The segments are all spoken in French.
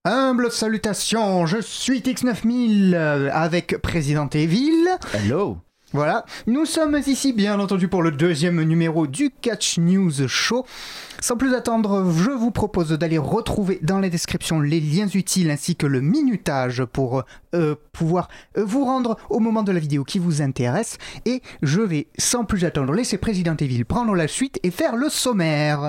Humble salutations, je suis Tix9000 avec President Evil. Hello. Voilà, nous sommes ici bien entendu pour le deuxième numéro du Catch News Show. Sans plus attendre, je vous propose d'aller retrouver dans les descriptions les liens utiles ainsi que le minutage pour pouvoir vous rendre au moment de la vidéo qui vous intéresse. Et je vais sans plus attendre laisser President Evil prendre la suite et faire le sommaire.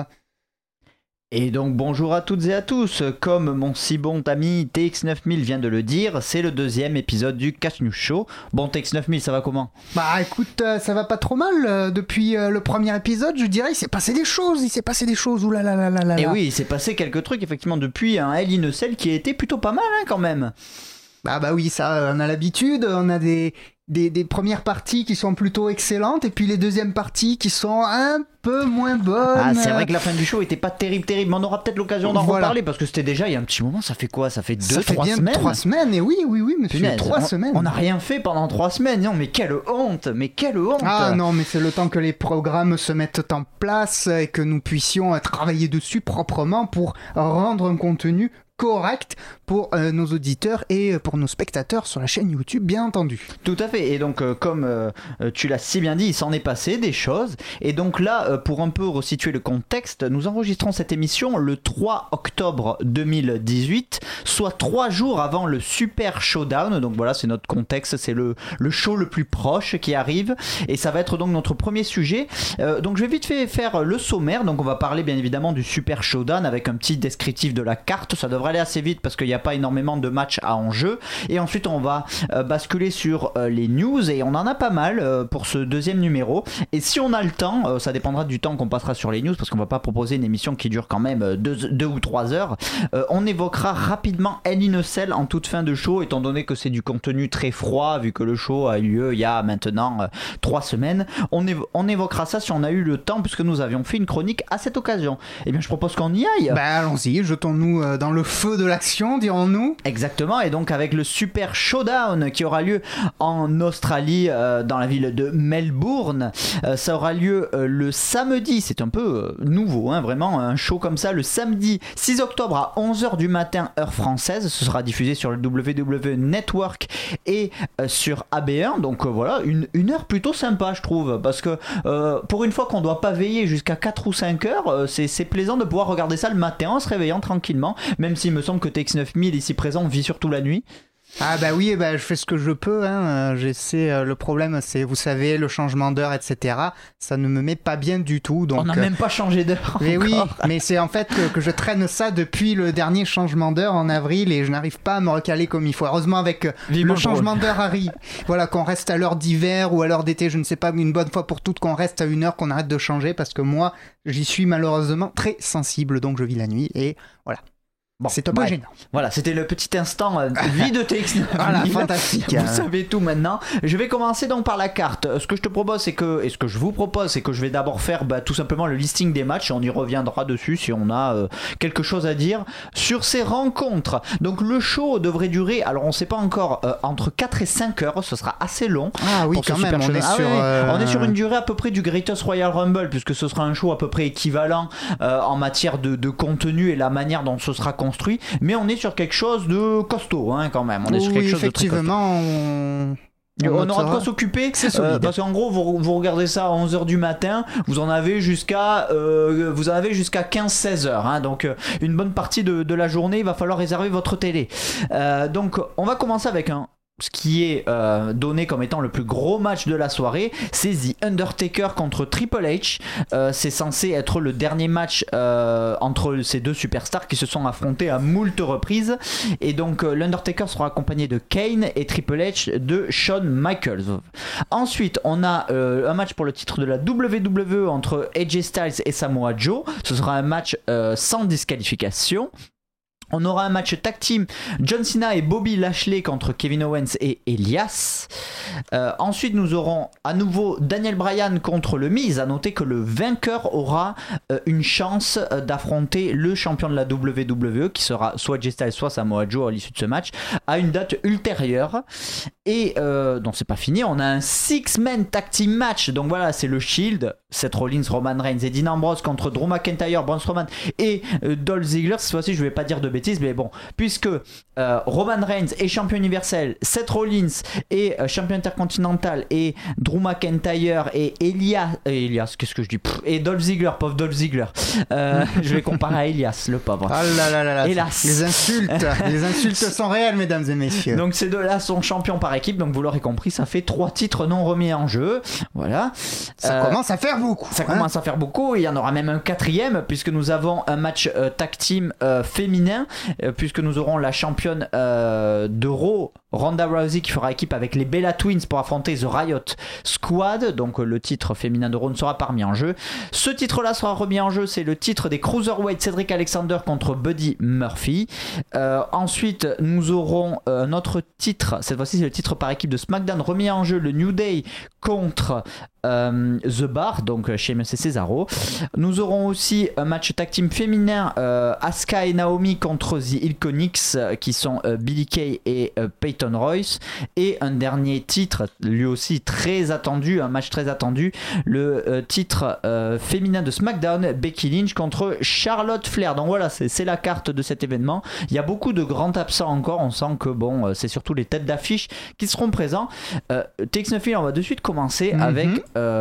Et donc bonjour à toutes et à tous, comme mon si bon ami TX9000 vient de le dire, c'est le deuxième épisode du Catch News Show. Bon TX9000, ça va comment ? Bah écoute, ça va pas trop mal, depuis le premier épisode je dirais, il s'est passé des choses, oulalalala. Et oui, il s'est passé quelques trucs effectivement depuis un Hell in a Cell qui a été plutôt pas mal quand même. Bah oui, ça on a l'habitude, on a des premières parties qui sont plutôt excellentes et puis les deuxièmes parties qui sont un peu moins bonnes. Ah, c'est vrai que la fin du show était pas terrible, mais on aura peut-être l'occasion d'en reparler parce que c'était déjà il y a un petit moment. Ça fait quoi ? Ça fait 2-3 semaines. 3 semaines, et oui monsieur. Punaise, 3 semaines. On n'a rien fait pendant 3 semaines. Non, mais quelle honte. Ah non, mais c'est le temps que les programmes se mettent en place et que nous puissions travailler dessus proprement pour rendre un contenu correct pour nos auditeurs et pour nos spectateurs sur la chaîne YouTube, bien entendu. Tout à fait, et donc comme tu l'as si bien dit, il s'en est passé des choses, et donc là, pour un peu resituer le contexte, nous enregistrons cette émission le 3 octobre 2018, soit 3 jours avant le Super Showdown, donc voilà, c'est notre contexte, c'est le show le plus proche qui arrive, et ça va être donc notre premier sujet. Donc je vais vite fait faire le sommaire, donc on va parler bien évidemment du Super Showdown avec un petit descriptif de la carte, ça devrait aller assez vite parce qu'il n'y a pas énormément de matchs à enjeu, et ensuite on va basculer sur les news, et on en a pas mal pour ce deuxième numéro, et si on a le temps, ça dépendra du temps qu'on passera sur les news parce qu'on va pas proposer une émission qui dure quand même 2 ou 3 heures, on évoquera rapidement Hell in a Cell en toute fin de show, étant donné que c'est du contenu très froid vu que le show a eu lieu il y a maintenant 3 semaines. On évoquera ça si on a eu le temps, puisque nous avions fait une chronique à cette occasion. Et bien je propose qu'on y aille. Bah allons-y, jetons-nous dans le feu de l'action, dirons-nous. Exactement, et donc avec le Super Showdown qui aura lieu en Australie, dans la ville de Melbourne, ça aura lieu le samedi, c'est un peu nouveau, hein, vraiment un show comme ça, le samedi 6 octobre à 11h du matin heure française, ce sera diffusé sur le WWE Network et sur AB1, donc voilà, une heure plutôt sympa je trouve, parce que pour une fois qu'on doit pas veiller jusqu'à 4 ou 5 heures, c'est plaisant de pouvoir regarder ça le matin en se réveillant tranquillement, même s'il me semble que TX9000 ici présent vit surtout la nuit. Ah bah oui, bah je fais ce que je peux, hein. J'essaie, le problème c'est, vous savez, le changement d'heure, etc. Ça ne me met pas bien du tout. Donc, on n'a même pas changé d'heure. Mais encore. oui, mais c'est en fait que je traîne ça depuis le dernier changement d'heure en avril et je n'arrive pas à me recaler comme il faut. Heureusement avec le changement d'heure arrive. Voilà, qu'on reste à l'heure d'hiver ou à l'heure d'été, je ne sais pas, une bonne fois pour toutes qu'on reste à une heure, qu'on arrête de changer, parce que moi, j'y suis malheureusement très sensible, donc je vis la nuit et voilà. Bon, c'est un peu gênant. Voilà, c'était le petit instant vie de TX9000. Voilà, fantastique. Vous savez tout maintenant. Je vais commencer donc par la carte. Ce que je te propose, c'est que, et ce que je vous propose, c'est que je vais d'abord faire tout simplement le listing des matchs, et on y reviendra dessus si on a quelque chose à dire sur ces rencontres. Donc le show devrait durer, alors on sait pas encore, entre 4 et 5 heures, ce sera assez long. Ah oui, quand même, on est sur une durée à peu près du Greatest Royal Rumble, puisque ce sera un show à peu près équivalent en matière de contenu et la manière dont ce sera construit, mais on est sur quelque chose de costaud, hein, quand même. On est sur quelque chose de très costaud. On aura de quoi s'occuper, parce qu'en gros vous regardez ça à 11h du matin, vous en avez jusqu'à 15-16 heures, hein, donc une bonne partie de la journée il va falloir réserver votre télé. Donc on va commencer avec ce qui est donné comme étant le plus gros match de la soirée, c'est The Undertaker contre Triple H. C'est censé être le dernier match entre ces deux superstars qui se sont affrontés à moult reprises, et donc l'Undertaker sera accompagné de Kane et Triple H de Shawn Michaels. Ensuite on a un match pour le titre de la WWE entre AJ Styles et Samoa Joe. Ce sera un match sans disqualification. On aura un match tag team John Cena et Bobby Lashley contre Kevin Owens et Elias. Ensuite nous aurons à nouveau Daniel Bryan contre le Miz. À noter que le vainqueur aura une chance d'affronter le champion de la WWE, qui sera soit Jay Styles soit Samoa Joe à l'issue de ce match, à une date ultérieure. Et donc c'est pas fini, on a un 6-man tag team match. Donc voilà, c'est le Shield Seth Rollins, Roman Reigns et Dean Ambrose contre Drew McIntyre, Braun Strowman et Dolph Ziggler. Cette fois-ci, je vais pas dire de bêtises, mais bon, puisque Roman Reigns est champion universel, Seth Rollins est champion intercontinental et Drew McIntyre et Elias, qu'est-ce que je dis, et Dolph Ziggler, pauvre Dolph Ziggler. Je vais comparer à Elias, le pauvre. Ah là là, hélas. Les insultes sont réelles, mesdames et messieurs. Donc ces deux-là sont champions par équipe, donc vous l'aurez compris, ça fait 3 titres non remis en jeu. Voilà. Ça commence à faire beaucoup. Ça commence à faire beaucoup. Il y en aura même un 4e, puisque nous avons un match tag team féminin, puisque nous aurons la championne de Raw, Ronda Rousey, qui fera équipe avec les Bella Twins pour affronter The Riot Squad. Donc le titre féminin de Raw ne sera pas remis en jeu. Ce titre-là sera remis en jeu, c'est le titre des Cruiserweight, Cedric Alexander contre Buddy Murphy. Ensuite, nous aurons notre titre, cette fois-ci c'est le titre par équipe de SmackDown remis en jeu, le New Day contre The Bar, donc Sheamus et Cesaro. Nous aurons aussi un match tag team féminin, Asuka et Naomi contre The Iconics, qui sont Billie Kay et Peyton Royce. Et un dernier titre, lui aussi très attendu, un match très attendu, le titre féminin de SmackDown, Becky Lynch contre Charlotte Flair. Donc voilà, c'est la carte de cet événement. Il y a beaucoup de grands absents encore, on sent que bon, c'est surtout les têtes d'affiche qui seront présents. TX9000, on va de suite commencer avec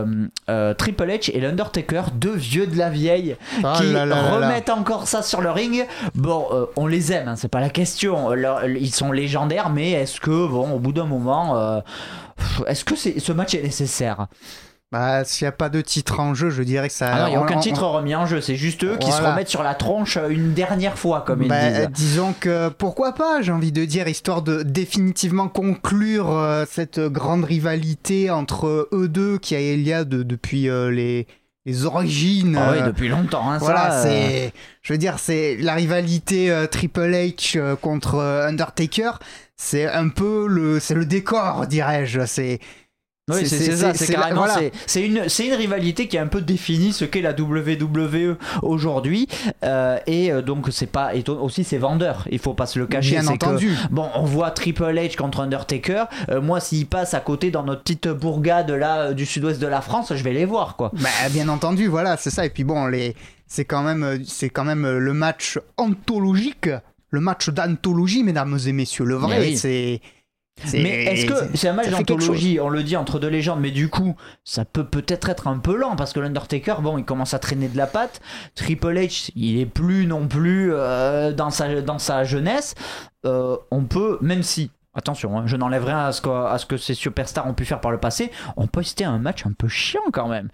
Triple H et l'Undertaker, deux vieux de la vieille qui remettent encore ça sur le ring. Bon, on les aime, hein, c'est pas la question. Ils sont légendaires, mais est-ce que, bon, au bout d'un moment, est-ce que ce match est nécessaire ? Bah, s'il n'y a pas de titre en jeu, je dirais que ça... Ah non, il n'y a aucun titre remis en jeu, c'est juste eux qui se remettent sur la tronche une dernière fois, comme ils disent. Disons que, pourquoi pas, j'ai envie de dire, histoire de définitivement conclure cette grande rivalité entre eux deux qui a depuis les origines. Ah oui, depuis longtemps. Hein, voilà, ça, je veux dire, c'est la rivalité Triple H contre Undertaker, c'est un peu le décor, dirais-je, Oui, c'est ça, c'est carrément, voilà. C'est une rivalité qui a un peu défini ce qu'est la WWE aujourd'hui, et donc c'est pas étonnant, aussi c'est vendeur, il faut pas se le cacher. Bien entendu. Bon, on voit Triple H contre Undertaker, moi s'il passe à côté dans notre petite bourgade là du sud-ouest de la France, je vais les voir quoi. Bah, bien entendu, voilà, c'est ça, et puis bon, c'est quand même le match anthologique, le match d'anthologie, mesdames et messieurs, le vrai, oui. Mais est-ce que c'est un match d'anthologie, on le dit entre deux légendes, mais du coup ça peut-être être un peu lent parce que l'Undertaker, bon, il commence à traîner de la patte. Triple H, il est plus non plus dans sa jeunesse. On peut, même si, attention, hein, je n'enlève rien à ce que ces superstars ont pu faire par le passé, on peut citer un match un peu chiant quand même.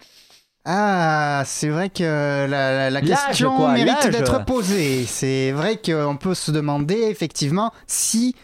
Ah, c'est vrai que la question mérite d'être posée. C'est vrai qu'on peut se demander effectivement si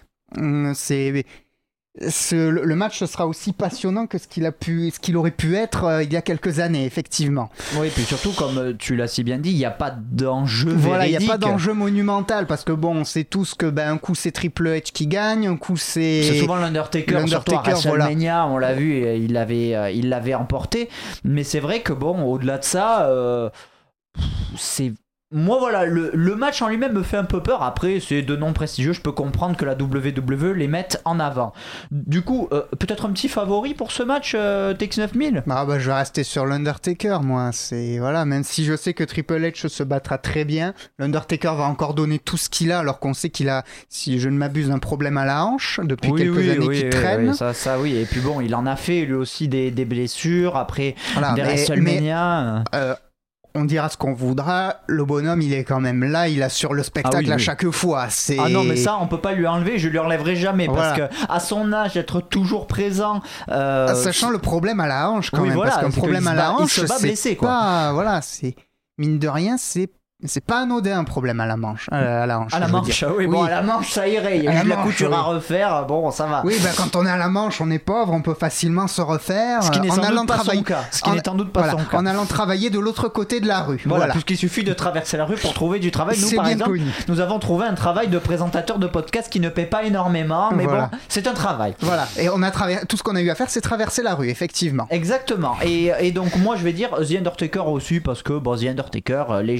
le match sera aussi passionnant que ce qu'il aurait pu être il y a quelques années, effectivement. Oui, et puis surtout, comme tu l'as si bien dit, il n'y a pas d'enjeu voilà, véridique. Il n'y a pas d'enjeu monumental, parce que bon, on sait tous que un coup c'est Triple H qui gagne, un coup c'est souvent l'Undertaker, surtout à WrestleMania, voilà. On l'a vu, il l'avait emporté. Mais c'est vrai que bon, au-delà de ça, c'est... Moi voilà, le match en lui-même me fait un peu peur. Après c'est de noms prestigieux, je peux comprendre que la WWE les mette en avant. Du coup peut-être un petit favori pour ce match, TX9000. Je vais rester sur l'Undertaker, moi. C'est voilà, même si je sais que Triple H se battra très bien, l'Undertaker va encore donner tout ce qu'il a, alors qu'on sait qu'il a, si je ne m'abuse, un problème à la hanche depuis quelques années qu'il traîne. Oui, ça oui, et puis bon, il en a fait lui aussi des blessures après des WrestleMania. On dira ce qu'on voudra, le bonhomme il est quand même là, il assure le spectacle à chaque fois. Ah non, mais ça on peut pas lui enlever, je lui enlèverai jamais, parce que à son âge, être toujours présent, sachant le problème à la hanche quand même, parce qu'un problème à la hanche, c'est pas, voilà, c'est mine de rien, c'est pas anodin un problème à la hanche. À la manche, oui, bon, à la manche ça irait, il y a juste la couture à refaire, bon ça va. Oui, quand on est à la manche, on est pauvre, on peut facilement se refaire. Ce qui n'est sans doute pas son cas. Ce qui n'est sans doute pas son cas. En allant travailler de l'autre côté de la rue. Voilà, puisqu'il suffit de traverser la rue pour trouver du travail. Nous, par exemple, nous avons trouvé un travail de présentateur de podcast qui ne paie pas énormément, mais bon, c'est un travail. Voilà, et on a tout ce qu'on a eu à faire, c'est traverser la rue, effectivement. Exactement. Et donc moi je vais dire The Undertaker aussi, parce que The Undertaker, légende,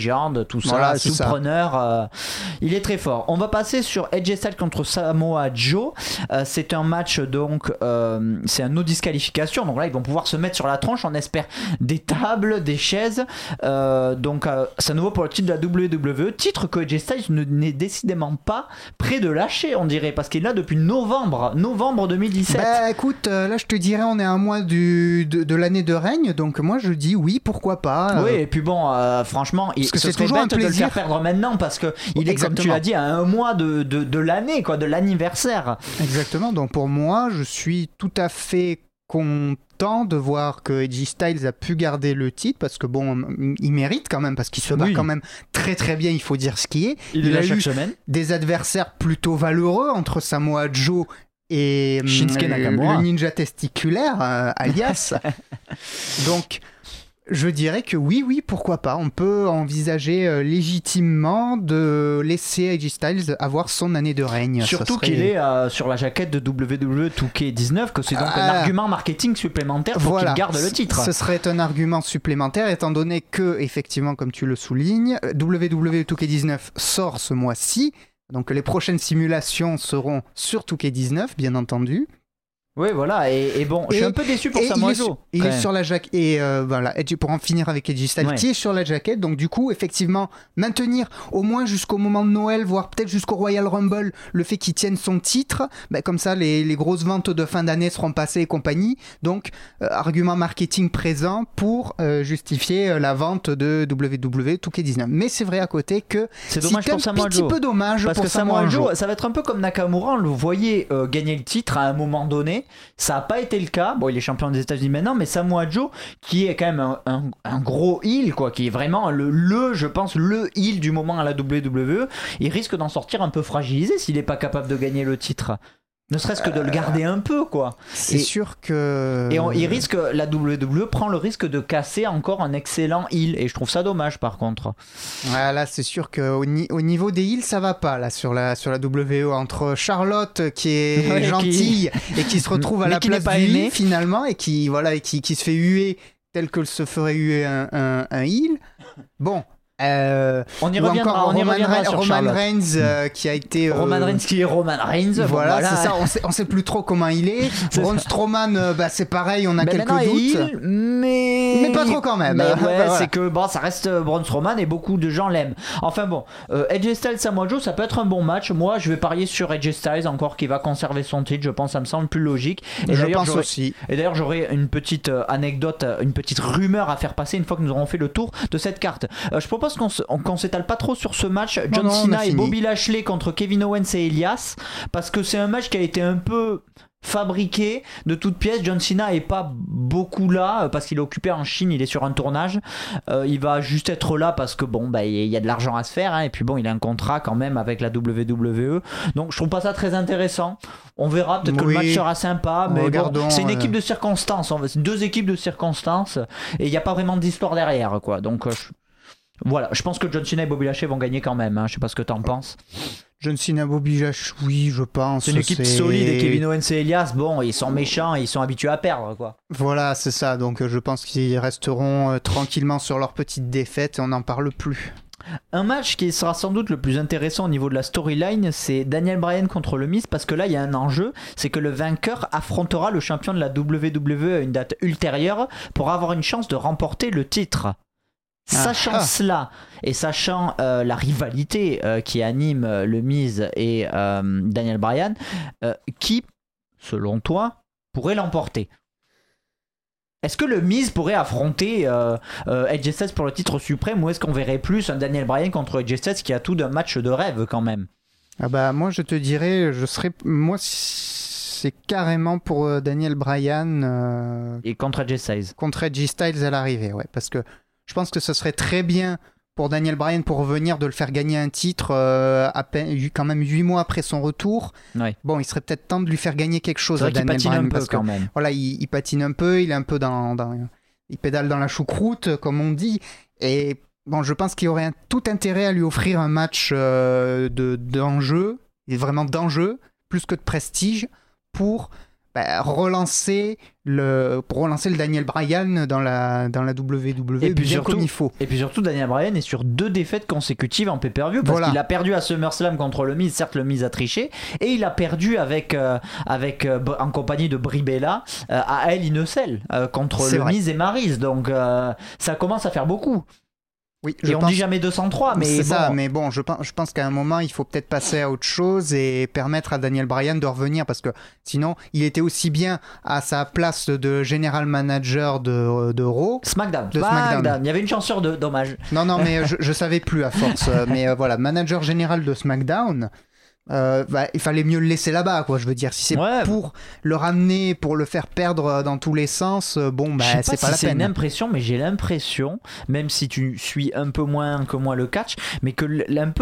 tout ça, Voilà, c'est soupreneur. Il est très fort. On va passer sur AJ Styles contre Samoa Joe. C'est un match donc, c'est un no disqualification. Donc là, ils vont pouvoir se mettre sur la tronche. On espère des tables, des chaises. Donc c'est nouveau pour le titre de la WWE. Titre que AJ Styles n'est décidément pas près de lâcher, on dirait, parce qu'il est là depuis novembre 2017. Bah écoute, là je te dirais, on est à un mois de l'année de règne, donc moi je dis oui, pourquoi pas. Oui, et puis bon, franchement, parce que ce c'est serait toujours bête un de le plaisir. faire perdre maintenant, parce que il est, comme tu l'as dit, à un mois de l'année, quoi, de l'anniversaire. Exactement, donc pour moi, je suis tout à fait content de voir que AJ Styles a pu garder le titre, parce que bon, il mérite quand même, parce qu'il se bat quand même très très bien, il faut dire ce qui est. Il a eu chaque semaine des adversaires plutôt valeureux entre Samoa Joe et Shinsuke Nakamura, le ninja testiculaire, alias. Donc je dirais que oui, pourquoi pas. On peut envisager légitimement de laisser AJ Styles avoir son année de règne. Surtout qu'il est sur la jaquette de WWE 2K19, que c'est donc un argument marketing supplémentaire pour qu'il garde le titre. Ce serait un argument supplémentaire, étant donné que, effectivement, comme tu le soulignes, WWE 2K19 sort ce mois-ci. Donc les prochaines simulations seront sur 2K19, bien entendu. Oui, voilà, et bon, je suis un peu déçu pour Samoa Joe. Il est sur la jaquette, et voilà, pour en finir avec AJ Styles, qui est sur la jaquette, donc du coup, effectivement, maintenir au moins jusqu'au moment de Noël, voire peut-être jusqu'au Royal Rumble, le fait qu'il tienne son titre, comme ça, les grosses ventes de fin d'année seront passées et compagnie, donc, argument marketing présent pour justifier la vente de WWE 2K19. Mais c'est vrai à côté que c'est dommage pour Samoa Joe. Un petit peu dommage parce pour que Samoa Joe, ça va être un peu comme Nakamura, on le voyait gagner le titre à un moment donné. Ça n'a pas été le cas. Bon, il est champion des États-Unis maintenant, mais Samoa Joe, qui est quand même un gros heel, quoi, qui est vraiment je pense, le heel du moment à la WWE, il risque d'en sortir un peu fragilisé s'il n'est pas capable de gagner le titre. Ne serait-ce que de le garder un peu, quoi. C'est sûr que... il risque, la WWE prend le risque de casser encore un excellent heel, et je trouve ça dommage, par contre. Voilà, c'est sûr qu'au niveau des heels, ça va pas, là, sur la WWE, entre Charlotte, qui est gentille, et qui se retrouve à la place du heel, finalement, et qui se fait huer tel que se ferait huer un heel. Bon... on y reviendra, sur Roman Reigns qui a été Roman Reigns qui est Roman Reigns, voilà, c'est ça, on sait plus trop comment il est. Braun Strowman, c'est pareil, on a quelques doutes, mais pas trop quand même. Mais c'est que ça reste Braun Strowman et beaucoup de gens l'aiment. Enfin bon, AJ Styles Samoa Joe, ça peut être un bon match. Moi je vais parier sur AJ Styles encore, qui va conserver son titre, je pense, ça me semble plus logique. Et je pense aussi. Et d'ailleurs j'aurai une petite anecdote, une petite rumeur à faire passer une fois que nous aurons fait le tour de cette carte. Je propose qu'on s'étale pas trop sur ce match. John Cena et Bobby Lashley contre Kevin Owens et Elias, parce que c'est un match qui a été un peu fabriqué de toutes pièces. John Cena est pas beaucoup là parce qu'il est occupé en Chine, il est sur un tournage. Il va juste être là parce que il y a de l'argent à se faire, et puis bon, il a un contrat quand même avec la WWE, donc je trouve pas ça très intéressant. On verra, peut-être que le match sera sympa, mais bon, c'est une équipe de circonstances, c'est deux équipes de circonstances, et il n'y a pas vraiment d'histoire derrière, quoi. Donc voilà, je pense que John Cena et Bobby Lashley vont gagner quand même, je sais pas ce que t'en penses. John Cena, Bobby Lashley, oui, je pense. C'est une équipe solide, et Kevin Owens et Elias, bon, ils sont méchants, ils sont habitués à perdre, quoi. Voilà, c'est ça, donc je pense qu'ils resteront tranquillement sur leur petite défaite et on n'en parle plus. Un match qui sera sans doute le plus intéressant au niveau de la storyline, c'est Daniel Bryan contre le Miz, parce que là il y a un enjeu, c'est que le vainqueur affrontera le champion de la WWE à une date ultérieure pour avoir une chance de remporter le titre. Sachant cela, et sachant la rivalité qui anime le Miz et Daniel Bryan, qui, selon toi, pourrait l'emporter? Est-ce que le Miz pourrait affronter AJ Styles pour le titre suprême, ou est-ce qu'on verrait plus un Daniel Bryan contre AJ Styles qui a tout d'un match de rêve quand même? Moi je te dirais, c'est carrément pour Daniel Bryan et contre AJ Styles. Contre AJ Styles à l'arrivée, ouais, parce que je pense que ce serait très bien pour Daniel Bryan pour revenir, de le faire gagner un titre à peine, quand même 8 mois après son retour. Ouais. Bon, il serait peut-être temps de lui faire gagner quelque chose à Daniel Bryan, parce que voilà, il patine un peu, il est un peu il pédale dans la choucroute, comme on dit, et bon, je pense qu'il y aurait tout intérêt à lui offrir un match d'enjeu, et vraiment d'enjeu, plus que de prestige, pour relancer le Daniel Bryan dans la WWE et puis bien surtout, comme il faut. Et puis surtout, Daniel Bryan est sur 2 défaites consécutives en pay-per-view parce qu'il a perdu à SummerSlam contre le Miz. Certes, le Miz a triché, et il a perdu en compagnie de Brie Bella à Hell in a Cell contre le Miz et Maryse. Donc ça commence à faire beaucoup. Oui, et on dit jamais 203, mais c'est bon. ça. Mais bon, je pense qu'à un moment, il faut peut-être passer à autre chose et permettre à Daniel Bryan de revenir, parce que sinon, il était aussi bien à sa place de general manager de Raw. SmackDown. Il y avait une chanceur d'hommage. Non, mais je savais plus à force. Mais voilà, manager général de SmackDown. Il fallait mieux le laisser là-bas, quoi. Je veux dire, si c'est pour le ramener, pour le faire perdre dans tous les sens, c'est pas la peine. C'est une impression, mais j'ai l'impression, même si tu suis un peu moins que moi le catch, mais que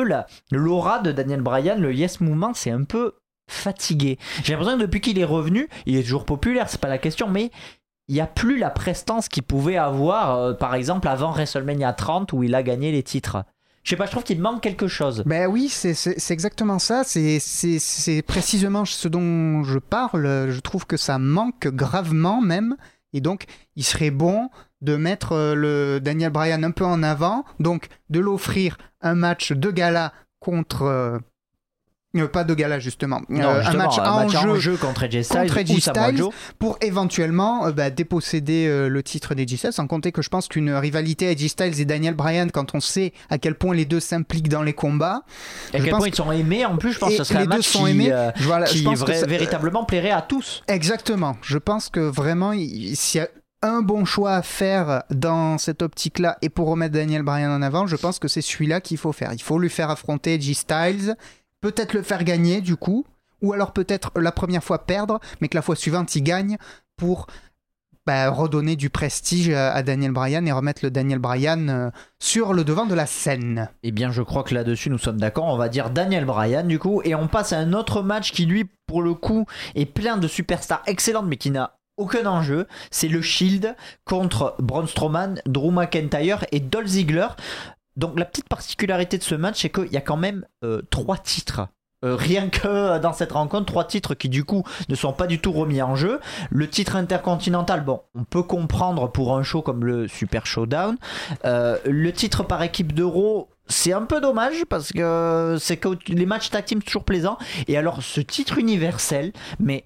l'aura de Daniel Bryan, le Yes Movement, c'est un peu fatigué. J'ai l'impression que depuis qu'il est revenu, il est toujours populaire, c'est pas la question, mais il n'y a plus la prestance qu'il pouvait avoir, par exemple, avant WrestleMania 30 où il a gagné les titres. Je sais pas, je trouve qu'il manque quelque chose. Ben oui, c'est exactement ça. C'est précisément ce dont je parle. Je trouve que ça manque gravement même. Et donc, il serait bon de mettre le Daniel Bryan un peu en avant. Donc, de l'offrir un match de gala contre... pas de gala justement, un match en jeu contre AJ Styles pour éventuellement déposséder le titre d'AJ Styles, sans compter que je pense qu'une rivalité AJ Styles et Daniel Bryan, quand on sait à quel point les deux s'impliquent dans les combats, et à quel point ils sont aimés en plus, je pense que ce serait un match qui véritablement plairait à tous. Exactement, je pense que vraiment s'il y a un bon choix à faire dans cette optique-là et pour remettre Daniel Bryan en avant, je pense que c'est celui-là qu'il faut faire. Il faut lui faire affronter AJ Styles, peut-être le faire gagner du coup, ou alors peut-être la première fois perdre, mais que la fois suivante il gagne pour redonner du prestige à Daniel Bryan et remettre le Daniel Bryan sur le devant de la scène. Eh bien, je crois que là-dessus nous sommes d'accord. On va dire Daniel Bryan du coup, et on passe à un autre match qui lui, pour le coup, est plein de superstars excellentes, mais qui n'a aucun enjeu. C'est le Shield contre Braun Strowman, Drew McIntyre et Dolph Ziggler. Donc la petite particularité de ce match, c'est qu'il y a quand même 3 titres. Rien que dans cette rencontre, 3 titres qui du coup ne sont pas du tout remis en jeu. Le titre intercontinental, bon, on peut comprendre pour un show comme le Super Showdown. Le titre par équipe d'Euro, c'est un peu dommage parce que c'est que les matchs tag team toujours plaisants. Et alors ce titre universel, mais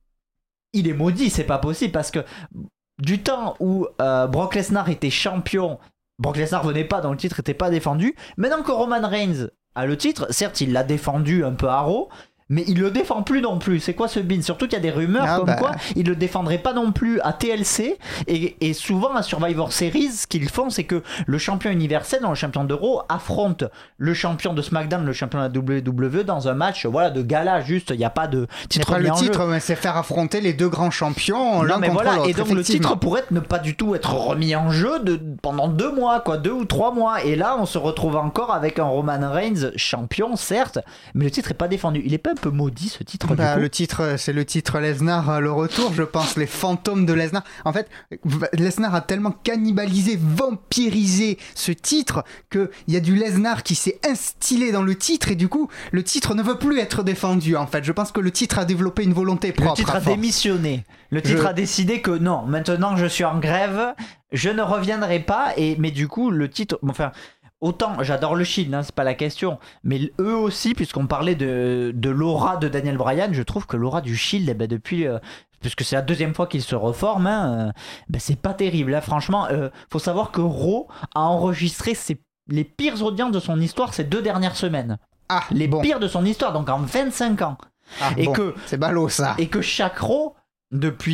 il est maudit, c'est pas possible, parce que du temps où Brock Lesnar était champion, Brock Lesnar venait pas, donc le titre n'était pas défendu. Maintenant que Roman Reigns a le titre, certes il l'a défendu un peu à Raw, mais il le défend plus non plus. C'est quoi ce bin? Surtout qu'il y a des rumeurs quoi il le défendrait pas non plus à TLC, et souvent à Survivor Series, ce qu'ils font, c'est que le champion universel, le champion d'Euro, affronte le champion de SmackDown, le champion de la WWE dans un match de gala, juste, il n'y a pas de titre mis en jeu. Mais c'est faire affronter les deux grands champions l'un contre l'autre. Et donc le titre pourrait ne pas du tout être remis en jeu pendant 2 mois, 2 ou 3 mois, et là on se retrouve encore avec un Roman Reigns champion, certes, mais le titre est pas défendu. Il est pas un peu maudit ce titre du coup. Le titre, c'est le titre Lesnar, le retour, je pense, les fantômes de Lesnar. En fait, Lesnar a tellement cannibalisé, vampirisé ce titre qu'il y a du Lesnar qui s'est instillé dans le titre, et du coup le titre ne veut plus être défendu. En fait, je pense que le titre a développé une volonté propre. Le titre a démissionné. Le titre a décidé que non, maintenant je suis en grève, je ne reviendrai pas. Mais du coup le titre, autant j'adore le Shield, c'est pas la question, mais eux aussi, puisqu'on parlait de l'aura de Daniel Bryan, je trouve que l'aura du Shield, depuis puisque c'est la 2e fois qu'il se reforme, c'est pas terrible. Franchement, faut savoir que Raw a enregistré les pires audiences de son histoire ces 2 dernières semaines. Les pires de son histoire, donc en 25 ans. C'est ballot ça. Et que chaque Raw, depuis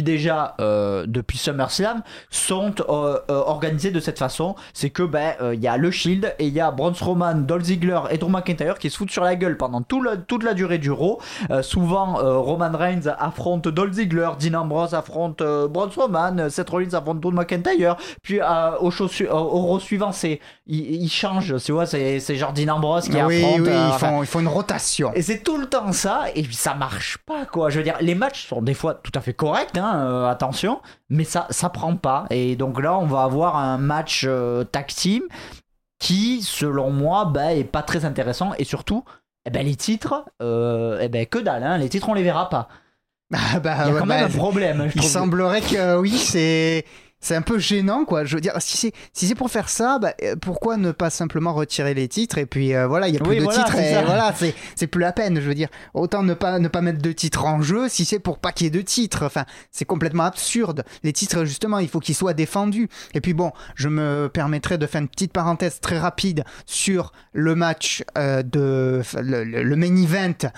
SummerSlam, sont organisés de cette façon. C'est que il y a le Shield et il y a Braun Strowman, Dolph Ziggler et Drew McIntyre qui se foutent sur la gueule pendant toute la durée du Raw. Souvent Roman Reigns affronte Dolph Ziggler, Dean Ambrose affronte Braun Strowman, Seth Rollins affronte Drew McIntyre, puis au Raw suivant ils changent, c'est genre Dean Ambrose qui affronte. Ils font une rotation, et c'est tout le temps ça, et puis ça marche pas, quoi. Je veux dire, les matchs sont des fois tout à fait correct, attention, mais ça prend pas. Et donc là on va avoir un match tag team qui, selon moi, est pas très intéressant, et surtout les titres, que dalle, les titres on les verra pas. Ah bah, Il y a quand même un problème. Je il trouve. semblerait que oui, c'est un peu gênant, quoi. Je veux dire, si c'est pour faire ça, pourquoi ne pas simplement retirer les titres et puis voilà, il y a plus de titres c'est et ça. voilà, c'est plus la peine. Je veux dire, autant ne pas mettre de titres en jeu si c'est pour pas qu'il y ait de titres. Enfin, c'est complètement absurde. Les titres, justement, il faut qu'ils soient défendus. Et puis bon, je me permettrai de faire une petite parenthèse très rapide sur le match le main event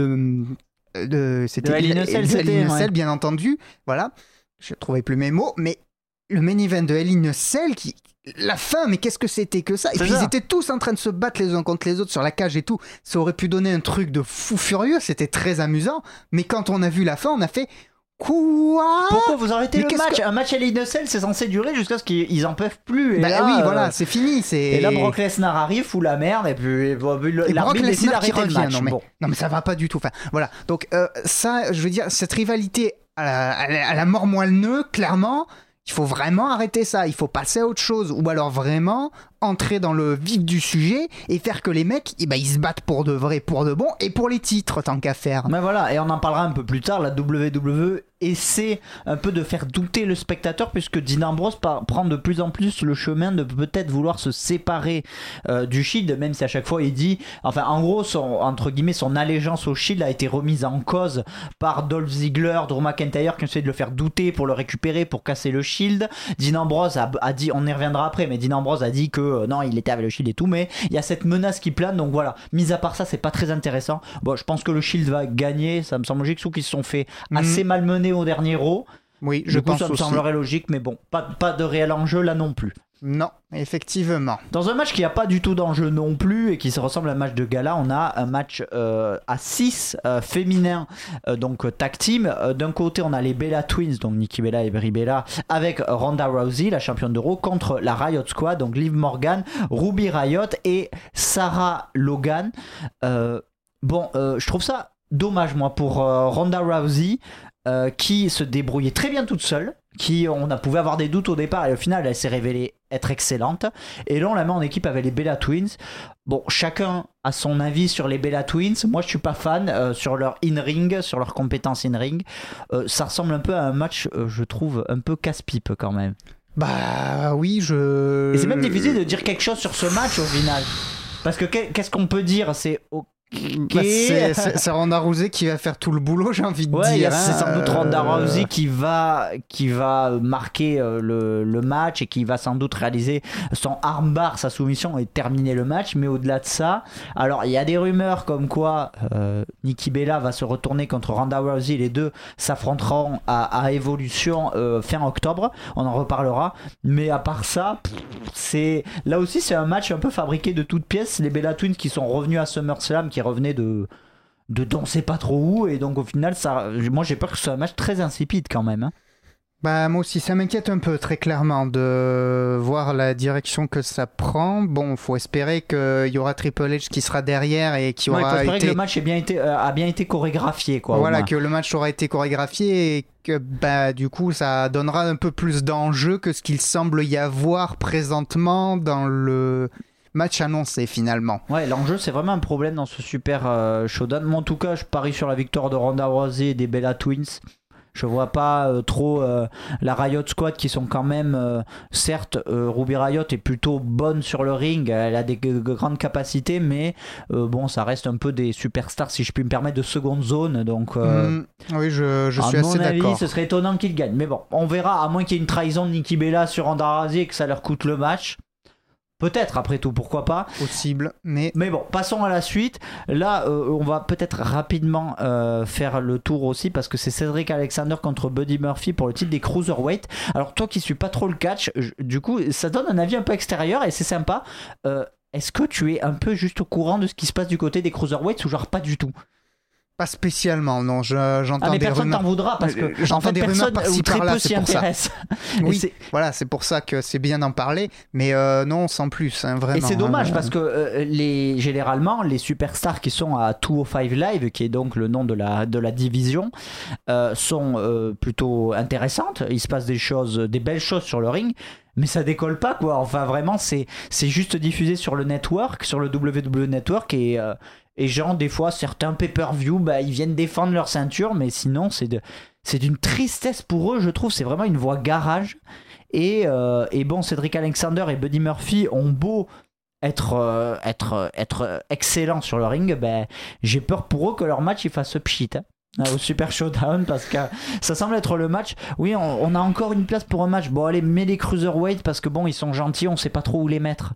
c'était Hell in a Cell, Hell in a ouais. Cell, bien entendu. Voilà, je trouvais plus mes mots, mais le main event de Hell in a Cell, la fin, mais qu'est-ce que c'était que ça? Et puis ils étaient tous en train de se battre les uns contre les autres sur la cage et tout. Ça aurait pu donner un truc de fou furieux, c'était très amusant. Mais quand on a vu la fin, on a fait quoi? Pourquoi vous arrêtez Mais le match? Un match à Hell in a Cell, c'est censé durer jusqu'à ce qu'ils en peuvent plus. Et Bah là, oui, voilà, c'est fini. Et là, Brock Lesnar arrive, fout la merde, et puis l'arbitre décide d'arrêter le match. Non mais ça va pas du tout. Enfin, voilà. Donc ça, je veux dire, cette rivalité à la mort moelle-neu, clairement, il faut vraiment arrêter ça. Il faut passer à autre chose, ou alors vraiment entrer dans le vif du sujet et faire que les mecs, ils se battent pour de vrai, pour de bon, et pour les titres tant qu'à faire. Mais voilà, et on en parlera un peu plus tard. La WWE essaie un peu de faire douter le spectateur, puisque Dean Ambrose prend de plus en plus le chemin de peut-être vouloir se séparer du Shield, même si à chaque fois il dit, enfin en gros entre guillemets son allégeance au Shield a été remise en cause par Dolph Ziggler, Drew McIntyre qui essaie de le faire douter pour le récupérer, pour casser le Shield. Dean Ambrose a dit, on y reviendra après, mais Dean Ambrose a dit que non, il était avec le Shield et tout, mais il y a cette menace qui plane, donc voilà, mis à part ça, c'est pas très intéressant. Bon, je pense que le Shield va gagner, ça me semble logique, sauf qu'ils se sont fait assez malmener au dernier Raw. Oui, je pense ça me aussi. semblerait logique, mais bon, pas de réel enjeu là non plus. Non, effectivement. Dans un match qui n'a pas du tout d'enjeu non plus et qui se ressemble à un match de gala, on a un match à 6 féminins, donc tag team. D'un côté, on a les Bella Twins, donc Nikki Bella et Brie Bella, avec Ronda Rousey, la championne d'Euro, contre la Riot Squad, donc Liv Morgan, Ruby Riot et Sarah Logan. Je trouve ça dommage, moi, pour Ronda Rousey, qui se débrouillait très bien toute seule, on a pouvait avoir des doutes au départ et au final elle s'est révélée être excellente, et là on la met en équipe avec les Bella Twins. Bon, chacun a son avis sur les Bella Twins. Moi je suis pas fan sur leur in-ring, sur leurs compétences in-ring. Ça ressemble un peu à un match, je trouve, un peu casse-pipe quand même. Bah oui, et c'est même difficile de dire quelque chose sur ce match au final, parce que qu'est-ce qu'on peut dire? C'est c'est Ronda Rousey qui va faire tout le boulot, j'ai envie de dire. C'est sans doute Ronda Rousey qui va marquer le match et qui va sans doute réaliser son armbar, sa soumission, et terminer le match. Mais au-delà de ça, alors il y a des rumeurs comme quoi Nikki Bella va se retourner contre Ronda Rousey. Les deux s'affronteront à Evolution fin octobre. On en reparlera. Mais à part ça, là aussi c'est un match un peu fabriqué de toutes pièces. Les Bella Twins qui sont revenus à SummerSlam, qui revenait de danser pas trop où, et donc au final moi j'ai peur que ce soit un match très insipide quand même, hein. Bah moi aussi ça m'inquiète un peu, très clairement, de voir la direction que ça prend. Bon, faut espérer qu'il y aura Triple H qui sera derrière et qui aura il faut espérer que le match a bien été chorégraphié, quoi. Voilà, que le match aura été chorégraphié et que du coup ça donnera un peu plus d'enjeu que ce qu'il semble y avoir présentement dans le match annoncé finalement. Ouais, l'enjeu c'est vraiment un problème dans ce super showdown. Moi en tout cas je parie sur la victoire de Ronda Rousey et des Bella Twins. Je vois pas trop la Riot Squad, qui sont quand même certes Ruby Riot est plutôt bonne sur le ring, elle a des grandes capacités, mais bon, ça reste un peu des superstars, si je puis me permettre, de seconde zone, donc oui, je suis assez d'accord. À mon avis, ce serait étonnant qu'ils gagnent, mais bon, on verra, à moins qu'il y ait une trahison de Nikki Bella sur Ronda Rousey et que ça leur coûte le match. Peut-être, après tout, pourquoi pas. Possible, mais bon, passons à la suite. Là, on va peut-être rapidement faire le tour aussi, parce que c'est Cedric Alexander contre Buddy Murphy pour le titre des Cruiserweight. Alors toi qui suis pas trop le catch, du coup, ça donne un avis un peu extérieur et c'est sympa. Est-ce que tu es un peu juste au courant de ce qui se passe du côté des Cruiserweights, ou genre pas du tout? Pas spécialement, non. J'entends mais des personne rumeurs. t'en voudra, parce que j'entends des rumeurs par-ci par-là, c'est pour ça. Oui, voilà, c'est pour ça que c'est bien d'en parler, mais non, sans plus, hein, vraiment. Et c'est dommage, parce que généralement, les superstars qui sont à 205 Live, qui est donc le nom de la division, sont plutôt intéressantes. Il se passe des belles choses sur le ring, mais ça décolle pas, quoi. Enfin, vraiment, c'est juste diffusé sur le network, sur le WWE Network, Et genre, des fois, certains pay-per-view, ils viennent défendre leur ceinture, mais sinon, c'est d'une tristesse pour eux, je trouve. C'est vraiment une voix garage. Et bon, Cedric Alexander et Buddy Murphy ont beau être excellents sur le ring, j'ai peur pour eux que leur match il fasse pchit au Super Showdown, parce que ça semble être le match. Oui, on a encore une place pour un match. Bon, allez, mets les Cruiserweight, parce que bon, ils sont gentils, on sait pas trop où les mettre.